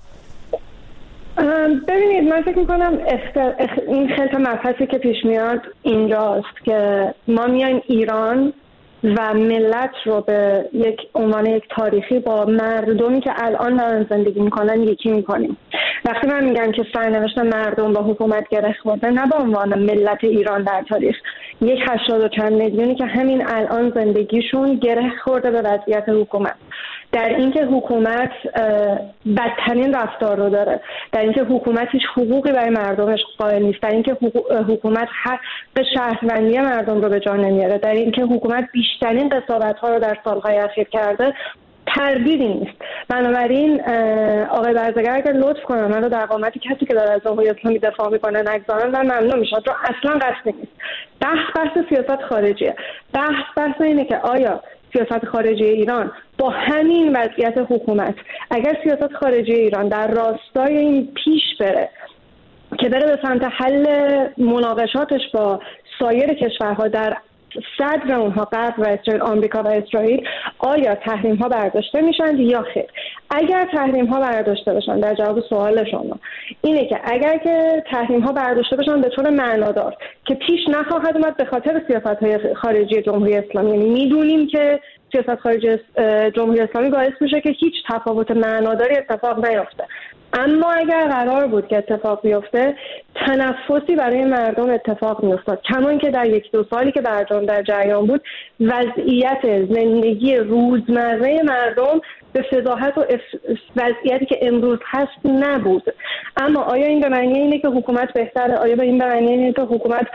ببینید من فکر میکنم این خلط مبحثی که پیش میاد اینجاست که ما میایم ایران و ملت رو به یک عنوان یک تاریخی با مردمی که الان دارن زندگی میکنن یکی میکنیم. وقتی من میگم که سرنوشت مردم با حکومت گره خورده، نه به عنوان ملت ایران در تاریخ، 80 و چند میلیونی که همین الان زندگیشون گره خورده به وضعیت حکومت، در اینکه حکومت بدترین رفتار رو داره، در اینکه حکومت هیچ حقوقی برای مردمش قائل نیست، در اینکه حکومت حق شهروندی مردم رو به جا نمیاره، در اینکه حکومت بیشترین قضاوت‌ها رو در سالهای اخیر کرده، تردیدی نیست. بنابراین آقای برزگر اگر لطف کنن من رو در قامت کسی که داره از جمهوری اسلامی دفاع میکنه نگذارن و ممنون میشم، چون اصلا قصد نیست. بحث سیاست خارجیه. بحث اینه که آیا سیاست خارجی ایران با همین وضعیت حکومت، اگر سیاست خارجی ایران در راستای این پیش بره که بره به سمت حل مناقشاتش با سایر کشورها در صدر اونها غرب و اسرائیل، آمریکا و اسرائیل، آیا تحریم ها برداشته میشن یا خیر؟ اگر تحریم ها برداشته بشن، در جواب سوال شما اینه که اگر که تحریم ها برداشته بشن به طور معنادار که پیش نخواهد اومد به خاطر سیاست های خارجی جمهوری اسلامی، یعنی میدونیم که سیاست خارجی جمهوری اسلامی باعث میشه که هیچ تفاوت معناداری اتفاق نیفته، اما اگر قرار بود که اتفاق بیفته تنفسی برای مردم اتفاق میافتاد، کمان که در 1-2 سالی که برجام در جریان بود وضعیت زندگی روزمره مردم به فضاحت و وضعیتی که امروز هست نبود. اما آیا این به معنی اینه که حکومت بهتره؟ آیا به این به معنی اینه که حکومت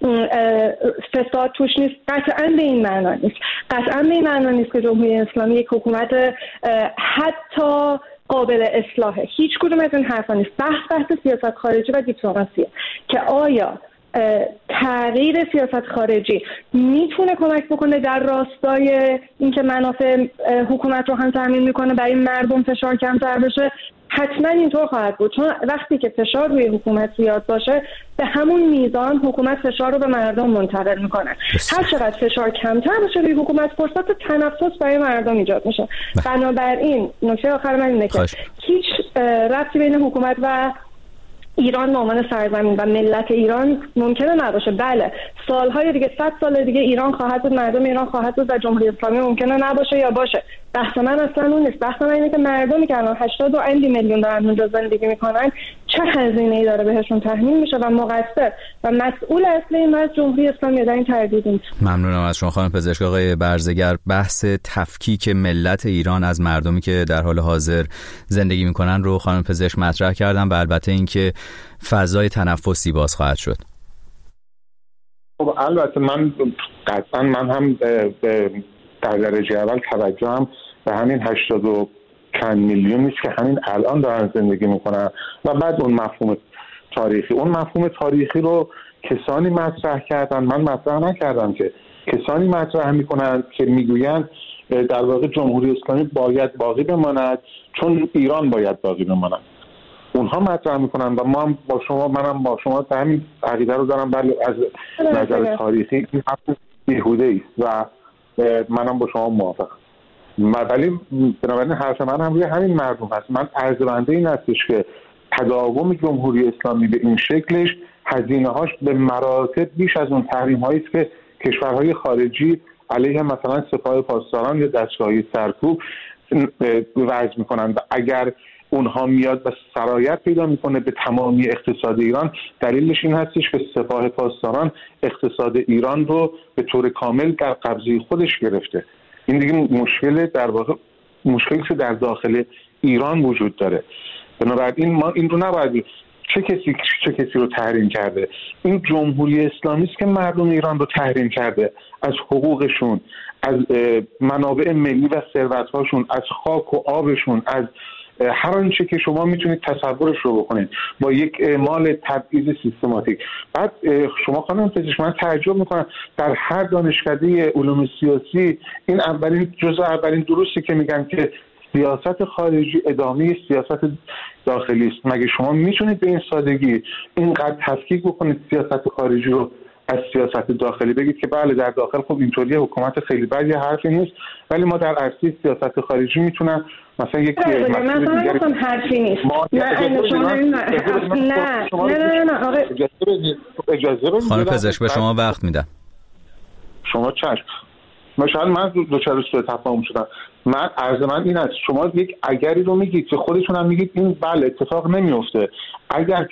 فساد توش نیست؟ قطعا به این معنا نیست. قطعا به این معنا نیست که جمهوری اسلامی یک حکومت حتی قابل اصلاحه. هیچ کدوم از این حرفا نیست. بحث سیاست خارجی و دیپلماسیه که آیا تغییر سیاست خارجی میتونه کمک بکنه در راستای اینکه منافع حکومت رو هم تامین میکنه، برای مردم فشار کمتر بشه؟ حتما اینطور خواهد بود، چون وقتی که فشار روی حکومت زیاد باشه به همون میزان حکومت فشار رو به مردم منتقل میکنه. هر چقدر فشار کمتر باشه روی حکومت فرصت تنفس برای مردم ایجاد میشه. بنابراین نکته آخر من اینه که هیچ ربطی بین حکومت و ایران به عنوان سرزمین و ملت ایران ممکنه نباشه. بله سالهای دیگه، 100 سال دیگه ایران خواهد بود، مردم ایران خواهد بود و جمهوری اسلامی ممکنه نباشه یا باشه. بحث من اصلا اون نیست. بحث من اینه که مردمی که الان 80 میلیون دارن اونجا زندگی میکنن چه هزینه‌ای داره بهشون تحمیل میشه و مقصر و مسئول اصلی این از جمهوری اسلامی در این تردید نیست. ممنونم از شما خانم پزشک. آقای برزگر، بحث تفکیک ملت ایران از مردمی که در حال حاضر زندگی میکنن رو خانم پزشک مطرح کردن و البته اینکه فضای تنفسی باز خواهد شد. خب البته من قطعا من هم در درجه اول توجهم به همین 80 و چند میلیون نیست که همین الان دارن زندگی میکنن و بعد اون مفهوم تاریخی رو کسانی مطرح کردن، من مطرح نکردم، که کسانی مطرح میکنن که میگویند در واقع جمهوری اسلامی باید باقی بماند چون ایران باید باقی بماند. اونها مطرح میکنن و منم با شما همین عقیده رو دارم. بله از نظر تاریخی این حرف بیهوده است و منم با شما موافقم. ولی بنابراین حرف من هم روی همین مردم هست. من عرض‌بنده این هستش که تداوم جمهوری اسلامی به این شکلش هزینه‌هاش به مراتب بیش از اون تحریم‌هایی است که کشورهای خارجی علیه مثلا سپاه پاسداران یا دستگاه‌های سرکوب وضع می‌کنند. و اگر اونها میاد و سرایت پیدا میکنه به تمامی اقتصاد ایران، دلیلش این هستش که سپاه پاسداران اقتصاد ایران رو به طور کامل در قبضه خودش گرفته. این دیگه مشکل در واقع مشکلی که در داخل ایران وجود داره. بنابراین ما این رو نباید چه کسی رو تحریم کرده. این جمهوری اسلامی است که مردم ایران رو تحریم کرده از حقوقشون، از منابع ملی و ثروت‌هاشون، از خاک و آبشون، از هر آنچه که شما میتونید تصورش رو بکنید با یک اعمال تبعیض سیستماتیک. بعد شما خانم پزشک، من تعجب میکنم در هر دانشکده علوم سیاسی این اولین دروسی که میگن که سیاست خارجی ادامه سیاست داخلی است. مگه شما میتونید به این سادگی اینقدر تفکیک بکنید سیاست خارجی رو از سیاست داخلی، بگید که بله در داخل خب اینطوریه، حکومت خیلی بد، یه حرفی نیست، ولی ما در عرصه سیاست خارجی میتونن مثلا یک مسئله دیگه حرفی نیست. نه اجازه بدید خانم پزشک به شما وقت میدم. شما چشم مثلا من دوچار سوء تفاهم شدم. من عرض من این است، شما یک اگری رو میگید که خودتون هم میگید این بله اتفاق نمیفته. اگر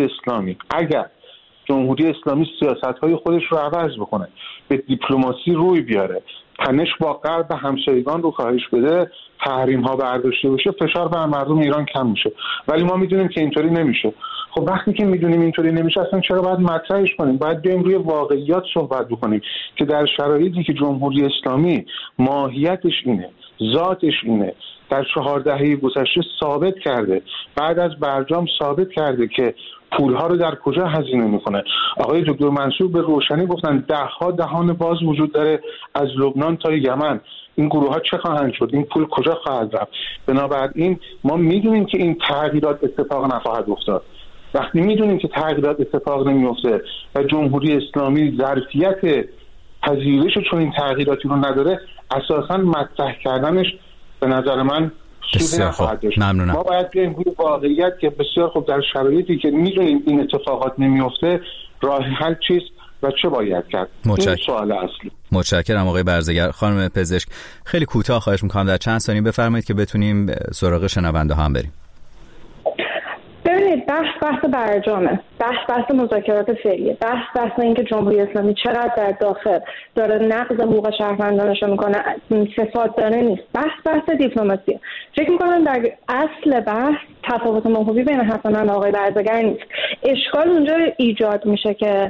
جمهوری اسلامی سیاست‌های خودش رو عوض بکنه، به دیپلماسی روی بیاره، تنش با غرب همسایگان رو کاهش بده، تحریم‌ها برداشته بشه، فشار بر مردم ایران کم میشه. ولی ما میدونیم که اینطوری نمیشه. خب وقتی که میدونیم اینطوری نمیشه، اصلا چرا باید مطرحش کنیم؟ باید بیایم روی واقعیات صحبت بکنیم که در شرایطی که جمهوری اسلامی ماهیتش اینه، ذاتش اینه، در 4 دهه گذشته ثابت کرده، بعد از برجام ثابت کرده که پولها رو در کجا هزینه میکنه. آقای دکتر منصور به روشنی گفتن 10 دهان باز وجود داره از لبنان تا یمن. این گروه ها چه خواهند شد؟ این پول کجا خواهد رفت؟ بنابراین ما میدونیم که این تغییرات اتفاق نخواهد افتاد. وقتی میدونیم که تغییرات اتفاق نمیفته و جمهوری اسلامی ظرفیت پذیرش چون این تغییراتی رو نداره، اساساً مطرح کردنش به نظر من بسیار خوب. ممنونم. ما باید بیایم روی واقعیت که بسیار خوب در شرایطی که میدونیم این اتفاقات نمیفته راه حل چیست و چه باید کرد. این سوال اصلی. متشکرم آقای برزگر. خانم پزشک خیلی کوتاه خواهش میکنم در چند ثانیه بفرمایید که بتونیم سراغ شنونده هم بریم. ببینید بحث برجامه، بحث مذاکرات فعلیه، بحث اینکه جمهوری اسلامی چقدر در داخل داره نقض حقوق شهروندانش میکنه، فساد داره نیست. بحث دیپلماسیه. فکر میکنم در اصل بحث تفاوت مفهومی بین حسن و آقای برزگر نیست. اشکال اونجا ایجاد میشه که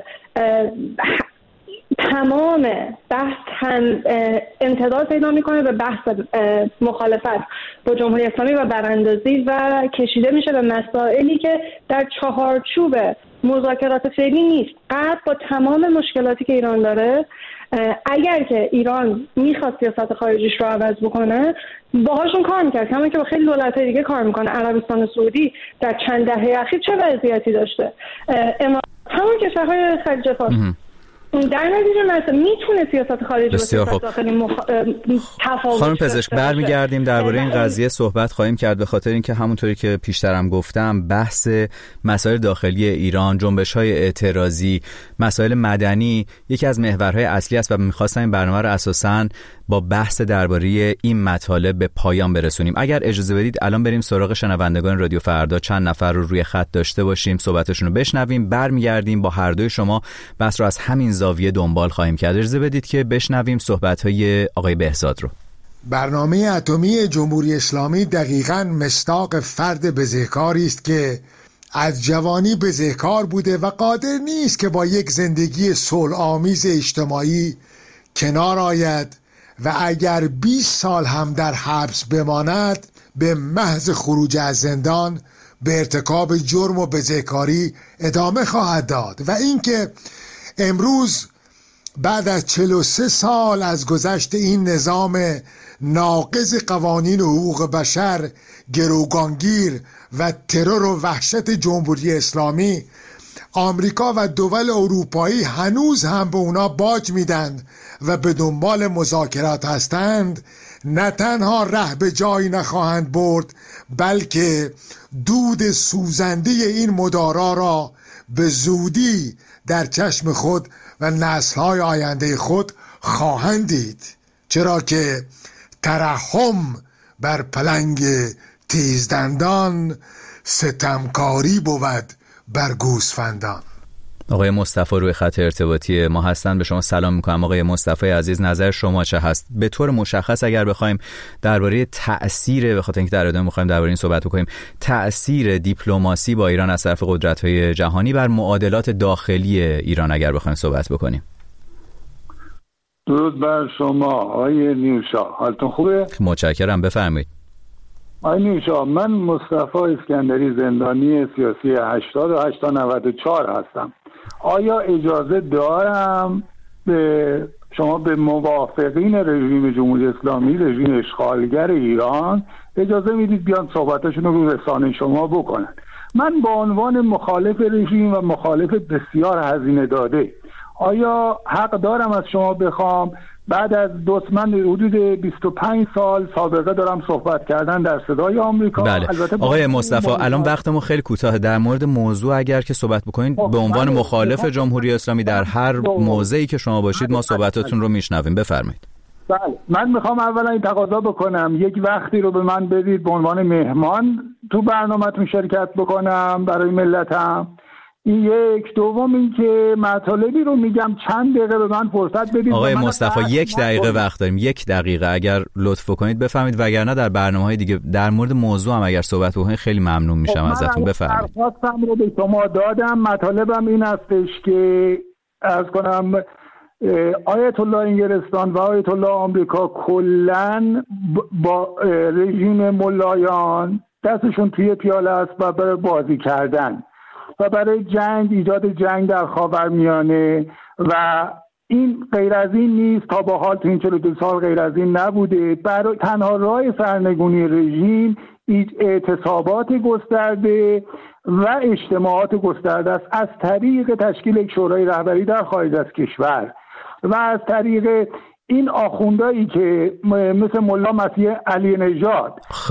تمام بحث امتداد پیدا میکنه به بحث مخالفت با جمهوری اسلامی و براندازی و کشیده میشه به مسائلی که در چهارچوب مذاکرات فعلی نیست. غرب با تمام مشکلاتی که ایران داره، اگر که ایران میخواد سیاست خارجیش رو عوض بکنه باهاشون کار میکرد، همون که با خیلی دولت‌های دیگه کار میکنه. عربستان سعودی در چند دهه اخیر چه وضعیتی داشته؟ همون کشورهای خلیج فارس در نتیجه میتونه سیاست خارجی با سیاست داخلی تفاوت. خانم پزشک برمیگردیم درباره این قضیه صحبت خواهیم کرد، به خاطر اینکه همونطوری که پیشترم گفتم بحث مسائل داخلی ایران، جنبش‌های اعتراضی، مسائل مدنی یکی از محورهای اصلی است و می‌خواستم این برنامه رو اساساً با بحث درباره این مطالب به پایان برسونیم. اگر اجازه بدید الان بریم سراغ شنوندگان رادیو فردا، چند نفر رو روی خط داشته باشیم، صحبتشون رو بشنویم، برمیگردیم با هر دوی شما بحث رو از همین زاویه دنبال خواهیم کرد. اجازه بدید که بشنویم صحبت‌های آقای بهزاد رو. برنامه اتمی جمهوری اسلامی دقیقاً مصداق فرد بزهکاری است که از جوانی بزهکار بوده و قادر نیست که با یک زندگی صلح‌آمیز اجتماعی کنار آید و اگر 20 سال هم در حبس بماند به محض خروج از زندان به ارتکاب جرم و بزهکاری ادامه خواهد داد. و اینکه امروز بعد از 43 سال از گذشت این نظام ناقض قوانین و حقوق بشر، گروگانگیر و ترور و وحشت جمهوری اسلامی آمریکا و دول اروپایی هنوز هم به اونا باج میدن و به دنبال مذاکرات هستند، نه تنها ره به جایی نخواهند برد، بلکه دود سوزنده این مدارا را به زودی در چشم خود و نسل‌های آینده خود خواهند دید، چرا که ترحم بر پلنگ تیزدندان، ستمکاری بود بر گوسفندان. آقای مصطفی روی خط ارتباطی ما هستن، به شما سلام میکنم. آقای مصطفی عزیز، نظر شما چه هست؟ به طور مشخص اگر بخوایم درباره تأثیر، به خاطر اینکه در ادامه میخوایم درباره این صحبت بکنیم، تأثیر دیپلماسی با ایران از طرف قدرت‌های جهانی بر معادلات داخلی ایران اگر بخوایم صحبت بکنیم. درود بر شما آقای نیوشا، حالتون خوبه؟ متشکرم، بفرمایید. آقای نیوشا، من مصطفی اسکندری، زندانی سیاسی 88 تا 94 هستم. آیا اجازه دارم به شما، به موافقین رژیم جمهوری اسلامی، رژیم اشغالگر ایران، اجازه میدید بیان صحبتاشون رو رو رسانه شما بکنن؟ من به عنوان مخالف رژیم و مخالف بسیار هزینه داده، آیا حق دارم از شما بخوام بعد از من حدود 25 سال سابقه دارم صحبت کردن در صدای آمریکا؟ بله. آقای مصطفی، الان وقتمون خیلی کوتاه، در مورد موضوع اگر که صحبت بکنید به عنوان مخالف جمهوری اسلامی در هر موضعی که شما باشید ما صحبتاتون رو میشنویم، بفرمایید. بله، من میخوام اولا این تقاضا بکنم یک وقتی رو به من بدید به عنوان مهمان تو برنامه‌تون شرکت بکنم برای ملتم. این یک. دوم این که مطالبی رو میگم چند دقیقه به من فرصت بدید. آقای مصطفی 1 دقیقه وقت داریم، 1 دقیقه اگر لطف کنید بفهمید، وگرنه در برنامه‌های دیگه در مورد موضوع هم اگر صحبت بکنید خیلی ممنون میشم ازتون. بفرمایید. درخواستم رو به شما دادم، مطالبم این هستش که عرض کنم آیت الله انگلستان و آیت الله آمریکا کلاً با رژیم ملایان دستشون توی پیاله است و برای بازی کردن و برای جنگ، ایجاد جنگ در خاورمیانه، و این غیر از این نیست. تا با حال تو این 42 سال غیر از این نبوده. برای تنها راه سرنگونی رژیم اعتصابات گسترده و اجتماعات گسترده است از طریق تشکیل یک شورای رهبری در خارج از کشور و از طریق این آخوندایی که مثل ملا مسیح علی نژاد.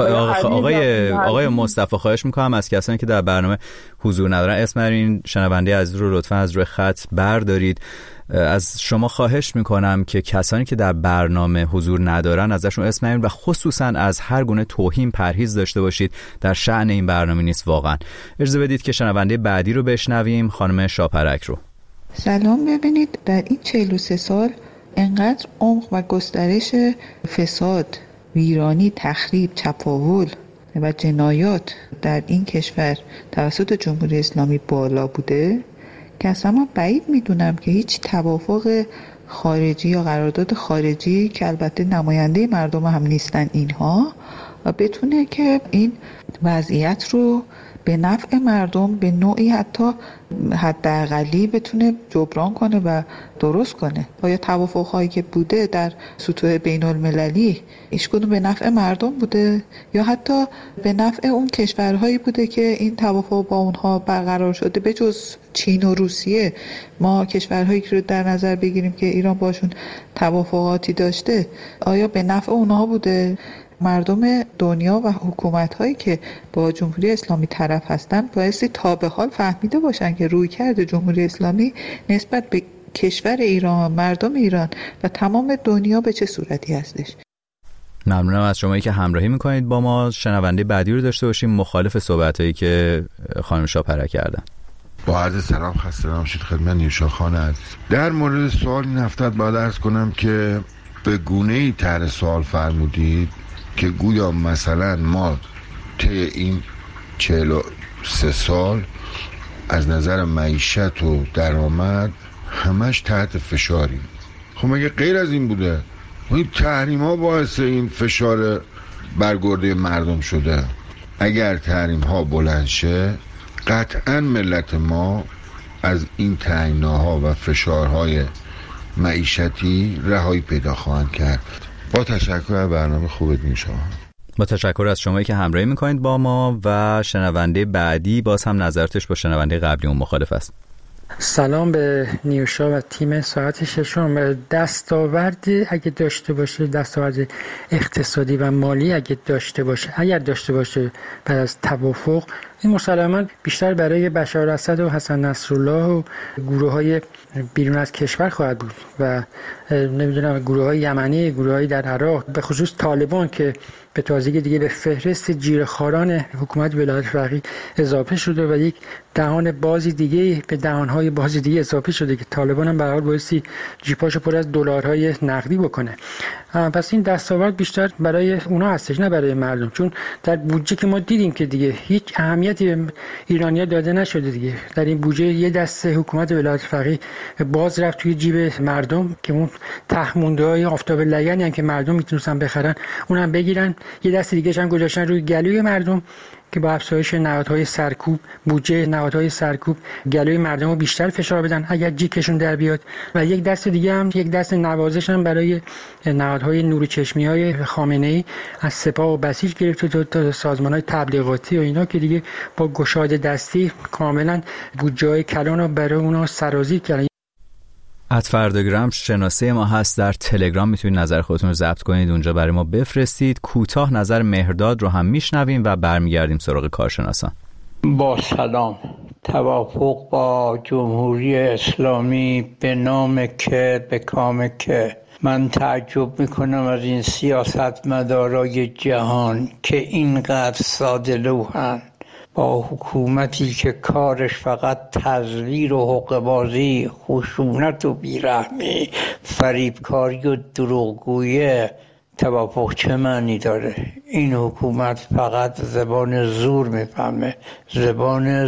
آقای مصطفی، خواهش میکنم از کسانی که در برنامه حضور ندارن اسم این شنونده عزیز رو لطفا از روی خط بردارید. از شما خواهش میکنم که کسانی که در برنامه حضور ندارن ازشون اسم نرید و خصوصا از هر گونه توهین پرهیز داشته باشید، در شأن این برنامه نیست واقعا. اجازه بدید که شنونده بعدی رو بشنویم، خانم شاپرک رو. سلام. ببینید، در این 43 سال انقدر عمق و گسترش فساد، ویرانی، تخریب، چپاول و جنایات در این کشور توسط جمهوری اسلامی بالا بوده که اصلا من بعید میدونم که هیچ توافق خارجی یا قرارداد خارجی که البته نماینده مردم هم نیستن اینها، و بتونه که این وضعیت رو به نفع مردم به نوعی حتی حداقلی بتونه جبران کنه و درست کنه. آیا توافق‌هایی که بوده در سطوح بین‌المللی هیچ کدوم به نفع مردم بوده یا حتی به نفع اون کشورهایی بوده که این توافق با اونها برقرار شده؟ به جز چین و روسیه ما کشورهایی که رو در نظر بگیریم که ایران باشون توافقاتی داشته، آیا به نفع اونها بوده؟ مردم دنیا و حکومت‌هایی که با جمهوری اسلامی طرف هستن بایستی تا به حال فهمیده باشن که رویکرد جمهوری اسلامی نسبت به کشور ایران، مردم ایران و تمام دنیا به چه صورتی هستش. ممنونم از شمایی که همراهی میکنید با ما. شنونده بعدی رو داشته باشیم، مخالف صحبتایی که خانم شاپرک کردن. با عرض سلام، خسته نباشید خدمت نیوشا خان عزیز. در مورد سوال این هفته باید عرض کنم که به گونه‌ای طرح سوال فرمودید که گویا مثلا ما طی این 43 سال از نظر معیشت و درآمد همش تحت فشاریم. خب مگه غیر از این بوده؟ این تحریم ها باعث این فشار برگرده مردم شده. اگر تحریم ها بلند شه قطعا ملت ما از این تنگناها و فشارهای معیشتی رهایی پیدا خواهند کرد. با تشکر از برنامه خوبت میشه. با تشکر از شمایی که همراهی میکنید با ما و شنونده بعدی باز هم نظرتش با شنونده قبلیمون مخالف است. سلام به نیوشا و تیم ساعت ششم. دستاورد اگه داشته باشه، دستاورد اقتصادی و مالی اگه داشته باشه بعد از توافق، این مسلماً بیشتر برای بشار اسد و حسن نصرالله و گروه‌های بیرون از کشور خواهد بود و نمیدونم گروه‌های یمنی، گروه‌های در عراق، به خصوص طالبان که به تازگی دیگه به فهرست جیره‌خواران حکومت ولایت فقیه اضافه شده و یک دهان بازی دیگه به دهان‌های بازی دیگه اضافه شده که طالبان هم به هر حال بایستی جیباشو پر از دلارهای نقدی بکنه. پس این دستاورد بیشتر برای اونا هستش نه برای مردم، چون در بودجه که ما دیدیم که دیگه هیچ اهمیتی به ایرانی‌ها داده نشده دیگه. در این بودجه یه دسته حکومت ولایت فقیه باز رفت توی جیب مردم که اون تهمونده‌های آفتاب لگنی هم که مردم میتونستن بخرن اونم بگیرن، یه دسته دیگه هم گذاشتن روی گلوی مردم که با افزایش نهادهای سرکوب، بودجه نهادهای سرکوب گلوی مردم رو بیشتر فشار بدن اگر جیکشون در بیاد، و یک دست دیگه هم یک دست نوازش هم برای نهادهای نور چشمی‌های خامنه‌ای از سپاه و بسیج گرفته تا سازمان‌های تبلیغاتی و اینا که دیگه با گشاد دستی کاملا بودجه‌های کلان رو برای اونها سرازیر کردن. @فرداگرام شناسه ما هست در تلگرام، میتونید نظر خودتون رو ضبط کنید اونجا برای ما بفرستید. کوتاه نظر مهرداد رو هم میشنویم و برمیگردیم سراغ کارشناسان. با سلام. توافق با جمهوری اسلامی به نام که به کام که من تعجب میکنم از این سیاستمدارای جهان که اینقدر ساده لوحن با حکومتی که کارش فقط تزویر و حقه‌بازی، خشونت و بیرحمی، فریبکاری و دروغگویی. توافق چه معنی داره؟ این حکومت فقط زبان زور میفهمه، زبان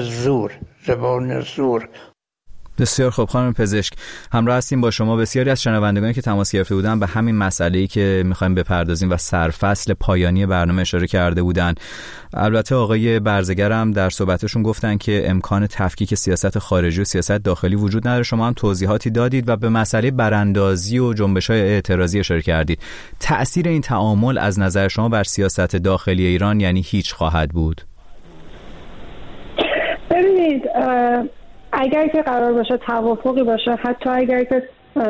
زور. بسیار خوب خانم پزشک، همراه هستیم با شما. بسیاری از شنوندگانی که تماس گرفته بودن به همین مسئله‌ای که می‌خوایم بپردازیم و سرفصل پایانی برنامه اشاره کرده بودن. البته آقای برزگر هم در صحبتشون گفتن که امکان تفکیک سیاست خارجی و سیاست داخلی وجود نداره. شما هم توضیحاتی دادید و به مسئله براندازی و جنبش‌های اعتراضی اشاره کردید. تأثیر این تعامل از نظر شما بر سیاست داخلی ایران یعنی هیچ خواهد بود؟ ببینید، اگر که قرار باشه توافقی باشه، حتی اگر که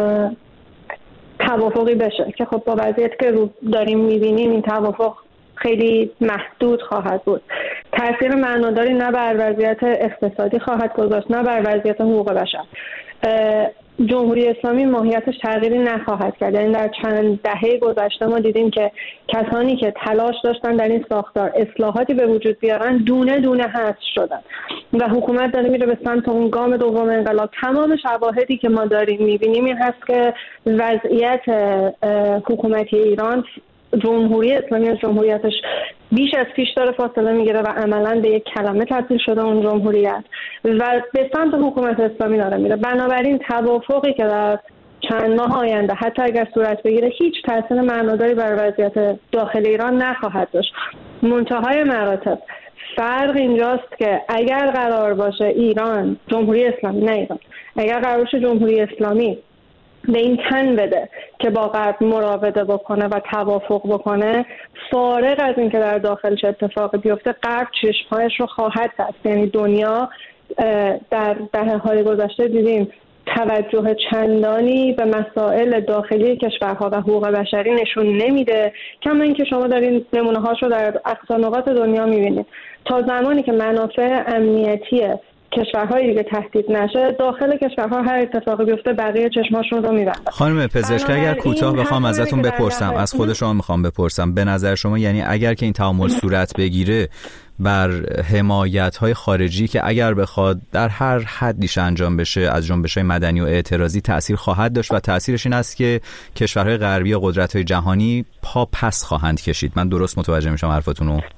توافقی بشه که خب با وضعیت که رو داریم میبینیم این توافق خیلی محدود خواهد بود، تاثیر معناداری نه بر وضعیت اقتصادی خواهد گذاشت نه بر وضعیت حقوق بشر. جمهوری اسلامی ماهیتش تغییری نخواهد کرد. یعنی در چند دهه گذشته ما دیدیم که کسانی که تلاش داشتن در این ساختار اصلاحاتی به وجود بیارن دونه دونه حذف شدن و حکومت داره میره به سمت اون گام دوم انقلاب. تمام شواهدی که ما داریم میبینیم این هست که وضعیت حکومتی ایران، جمهوری اسلامی از جمهوریتش بیش از پیش داره فاصله میگیره و عملاً به یک کلمه تبدیل شده اون جمهوریت و به سمت حکومت اسلامی داره میره. بنابراین توافقی که در چند ماه آینده حتی اگر صورت بگیره هیچ تاثیر معناداری بر وضعیت داخل ایران نخواهد داشت. منتهای مراتب فرق اینجاست که اگر قرار باشه ایران، جمهوری اسلامی نه ایران، اگر قرار باشه جمهوری اسلامی به این تن بده که با غرب مراوده بکنه و توافق بکنه، فارغ از اینکه در داخل چه اتفاقی بیفته غرب چشمهایش رو خواهد بست. یعنی دنیا در دهه‌های گذشته دیدیم توجه چندانی به مسائل داخلی کشورها و حقوق بشری نشون نمیده، کما اینکه شما دارین نمونه‌هاش رو در اقصا نقاط دنیا می‌بینید. تا زمانی که منافع امنیتی کشورهای دیگه تهدید نشه، داخل کشورها هر اتفاقی بیفته بقیه چشماشون رو می‌بندن. خانم پزشک، اگر کوتاه بخوام ازتون بپرسم، از خود شما میخوام بپرسم، به نظر شما یعنی اگر که این تعامل صورت بگیره بر حمایت‌های خارجی که اگر بخواد در هر حدیش انجام بشه از جنبش‌های مدنی و اعتراضی تأثیر خواهد داشت و تأثیرش این است که کشورهای غربی و قدرت‌های جهانی پا پس خواهند کشید؟ من درست متوجه میشم حرفتون رو؟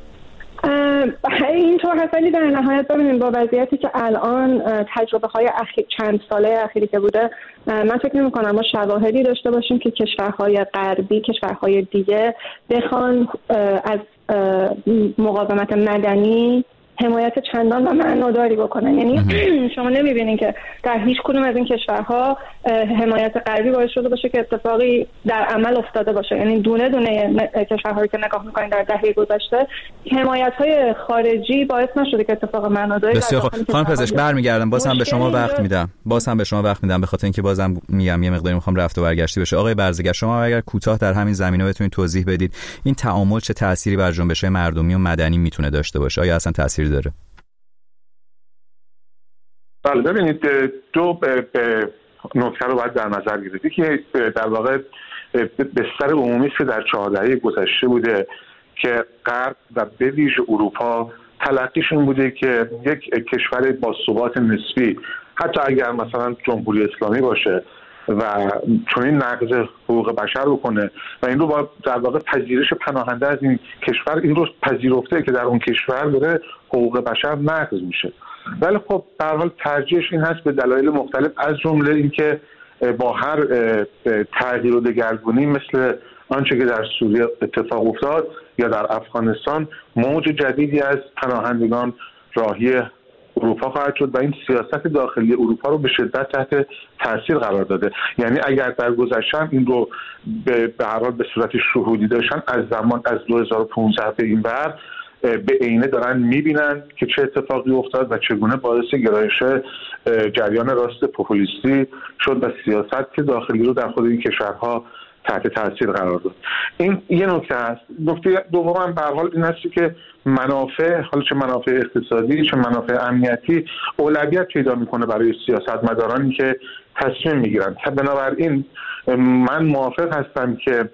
اینطور هست، ولی در نهایت ببینیم با وضعیتی که الان تجربه‌های چند ساله اخیری که بوده، من فکر نمی‌کنم ما شواهدی داشته باشیم که کشورهای غربی، کشورهای دیگه بخوان از مقاومت مدنی حمایت چندان و معناداری بکنن. یعنی شما نمیبینین که در هیچ کدوم از این کشورها حمایت غربی باعث شده باشه که اتفاقی در عمل افتاده باشه. یعنی دونه دونه کشورهایی که نگاه میکنین در دهه گذشته حمایت‌های خارجی باعث نشده که اتفاق معناداری. بسیار خوب خانم پزشک، برمیگردم، بازم به شما وقت میدم، به خاطر اینکه بازم میگم یه مقداری میخوام رفت و برگشتی بشه. آقای برزگر، شما اگر کوتاه در همین زمینه بتونید توضیح بدید این تعامل چه تأثیری بر جنبش‌های مردمی و مدنی میتونه داشته باشه؟ آیا اصلا تأثیر داره؟ بله، ببینید دو نکته رو باید در نظر گرفت. که در واقع بستر عمومی که در 4 دهه گذشته بوده که غرب و به ویژه اروپا تلقیشون بوده که یک کشور با ثبات نسبی، حتی اگر مثلا جمهوری اسلامی باشه و چنین نقض حقوق بشر بکنه و این رو در واقع پذیرش پناهنده از این کشور این رو پذیرفته که در اون کشور داره حقوق بشر نقض میشه. ولی خب به هر حال ترجیحش این هست به دلایل مختلف، از جمله اینکه با هر تغییر و دگرگونی مثل آنچه که در سوریه اتفاق افتاد یا در افغانستان موج جدیدی از پناهندگان راهی اروپا خواهد شد و این سیاست داخلی اروپا رو به شدت تحت تاثیر قرار داده. یعنی اگر در گذشته این رو به هر حال به صورت شهودی داشتن، از 2015 به این ور به عینه دارن میبینن که چه اتفاقی افتاد و چگونه باعث گرایش جریان راست پوپولیستی شد و سیاست که داخلی رو در خود این کشورها تحت تاثیر قرار داد. این یه نکته است. نکته دوم به هر حال این است که منافع، حالا چه منافع اقتصادی چه منافع امنیتی، اولویت پیدا میکنه برای سیاستمدارانی که تصمیم میگیرن. بنابراین من موافق هستم که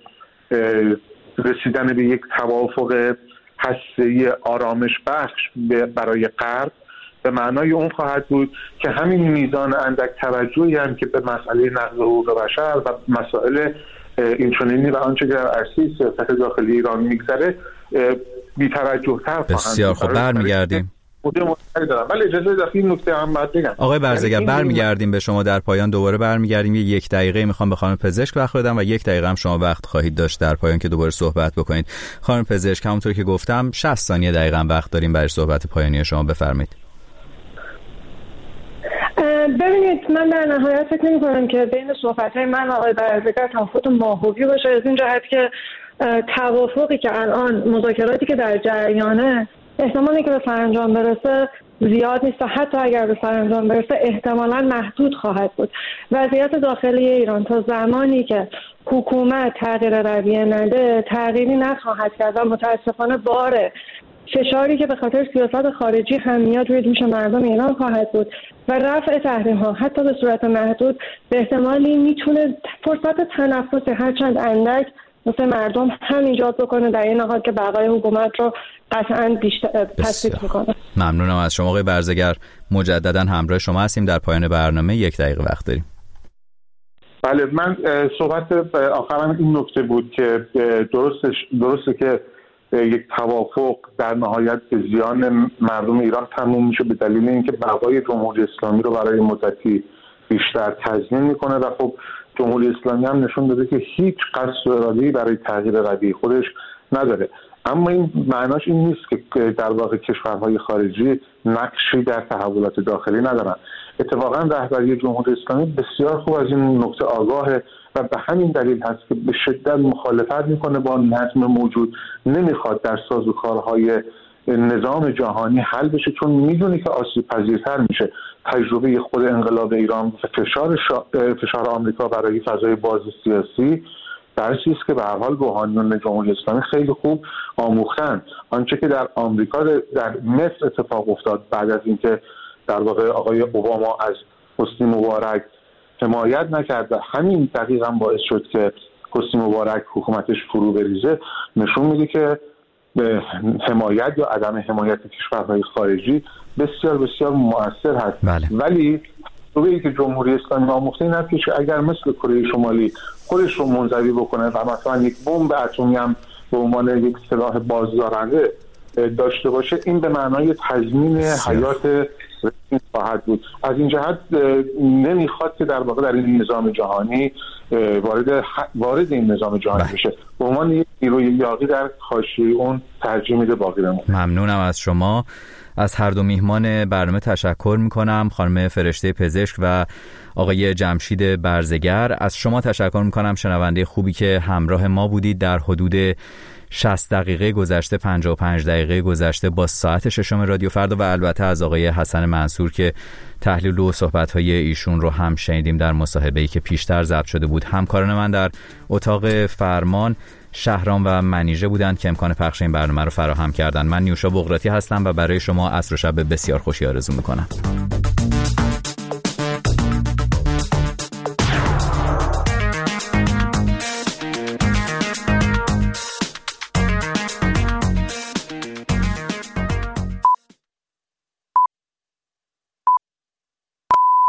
رسیدن به یک توافق هسته‌ای آرامش بخش برای غرب به معنای اون خواهد بود که همین میزان اندک توجهی هم که به مسئله نقض حقوق بشر و مسائل اینچنینی و آنچه که در عرصه سیاست داخلی ایران میگذره بی‌توجه‌تر خواهند. بسیار خب، برمیگردیم. ولی اجازه بدید این نکته هم بعد بگم. آقای برزگر، برمیگردیم به شما در پایان، دوباره برمیگردیم. یک دقیقه میخوام به خانم پزشک وقت بدم و 1 دقیقه هم شما وقت خواهید داشت در پایان که دوباره صحبت بکنید. خانم پزشک، همونطور که گفتم 60 ثانیه دقیقاً وقت داریم برای صحبت پایانی شما، بفرمایید. ببینید، من در نهایت فکر نمی‌کنم که بین صحبت‌های من و آقای برزگر تفاوت ماهوی باشه، از این جهت که توافقی که الان، مذاکراتی که در جریانه، احتمالی که به سرانجام برسه زیاد نیست و حتی اگر به سرانجام برسه احتمالاً محدود خواهد بود. وضعیت داخلی ایران تا زمانی که حکومت تغییر رویه نده تغییری نخواهد کرد و متاسفانه باره فشاری که به خاطر سیاست خارجی هم میاد روی دوش مردم ایران خواهد بود و رفع تحریم ها حتی به صورت محدود به احتمالی میتونه فرصت تنفس هرچند اندک واسه مردم هم ایجاد بکنه، در این حال که بقای حکومت رو قطعاً بیشتر تصدیق میکنه. ممنونم از شما آقای برزگر، مجددا همراه شما هستیم در پایان برنامه. 1 دقیقه وقت داریم. بله، من صحبت آخرم این نکته بود که درسته که یک توافق در نهایت به زیان مردم ایران تموم میشه به دلیل اینکه بقای جمهوری اسلامی رو برای مدتی بیشتر تضمین میکنه و خب جمهوری اسلامی هم نشون داده که هیچ قصد و اراده‌ای برای تغییر رویه خودش نداره. اما این معناش این نیست که در واقع کشورهای خارجی نقشی در تحولات داخلی ندارن. اتفاقا رهبری جمهوری اسلامی بسیار خوب از این نکته آگاهه و به همین دلیل هست که به شدت مخالفت میکنه با نظم موجود، نمیخواد در سازوکارهای نظام جهانی حل بشه، چون میدونه که آسیب پذیرتر میشه. تجربه خود انقلاب ایران و فشار آمریکا برای فضای باز سیاسی درسی است که به هر حال روحانیون جمهوری اسلامی خیلی خوب آموختن. آنچه که در آمریکا در مصر اتفاق افتاد بعد از اینکه در واقع آقای اوباما از حسنی مبارک حمایت نکرد و همین دقیقاً باعث شد که حسنی مبارک حکومتش فرو بریزه، نشون میده که حمایت یا عدم حمایت کشورهای خارجی بسیار بسیار مؤثر هست. بله. ولی نکته‌ای که جمهوری اسلامی آموخته این است که اگر مثل کره شمالی خودش رو منزوی بکنه و مثلا یک بمب اتمی هم به عنوان یک سلاح بازدارنده داشته باشه، این به معنای تضمین حیات رژیم خواهد بود. از این جهت نمیخواد که در واقع در این نظام جهانی وارد این نظام جهانی بشه. به عنوان یک نیروی یاغی در حاشیه اون ترجیح میده باقی بمونه. ممنونم از شما. از هر دو میهمان برنامه تشکر میکنم، خانم فرشته پزشک و آقای جمشید برزگر. از شما تشکر میکنم، شنونده خوبی که همراه ما بودید در حدود 60 دقیقه گذشته، 55 دقیقه گذشته با ساعت ششم رادیو فردا، و البته از آقای حسن منصور که تحلیل و صحبت‌های ایشون رو هم شنیدیم در مصاحبه‌ای که پیشتر ضبط شده بود. همکاران من در اتاق فرمان شهرام و منیژه بودند که امکان پخش این برنامه رو فراهم کردند. من نیوشا بغراتی هستم و برای شما عصر و شب بسیار خوشی آرزو می‌کنم.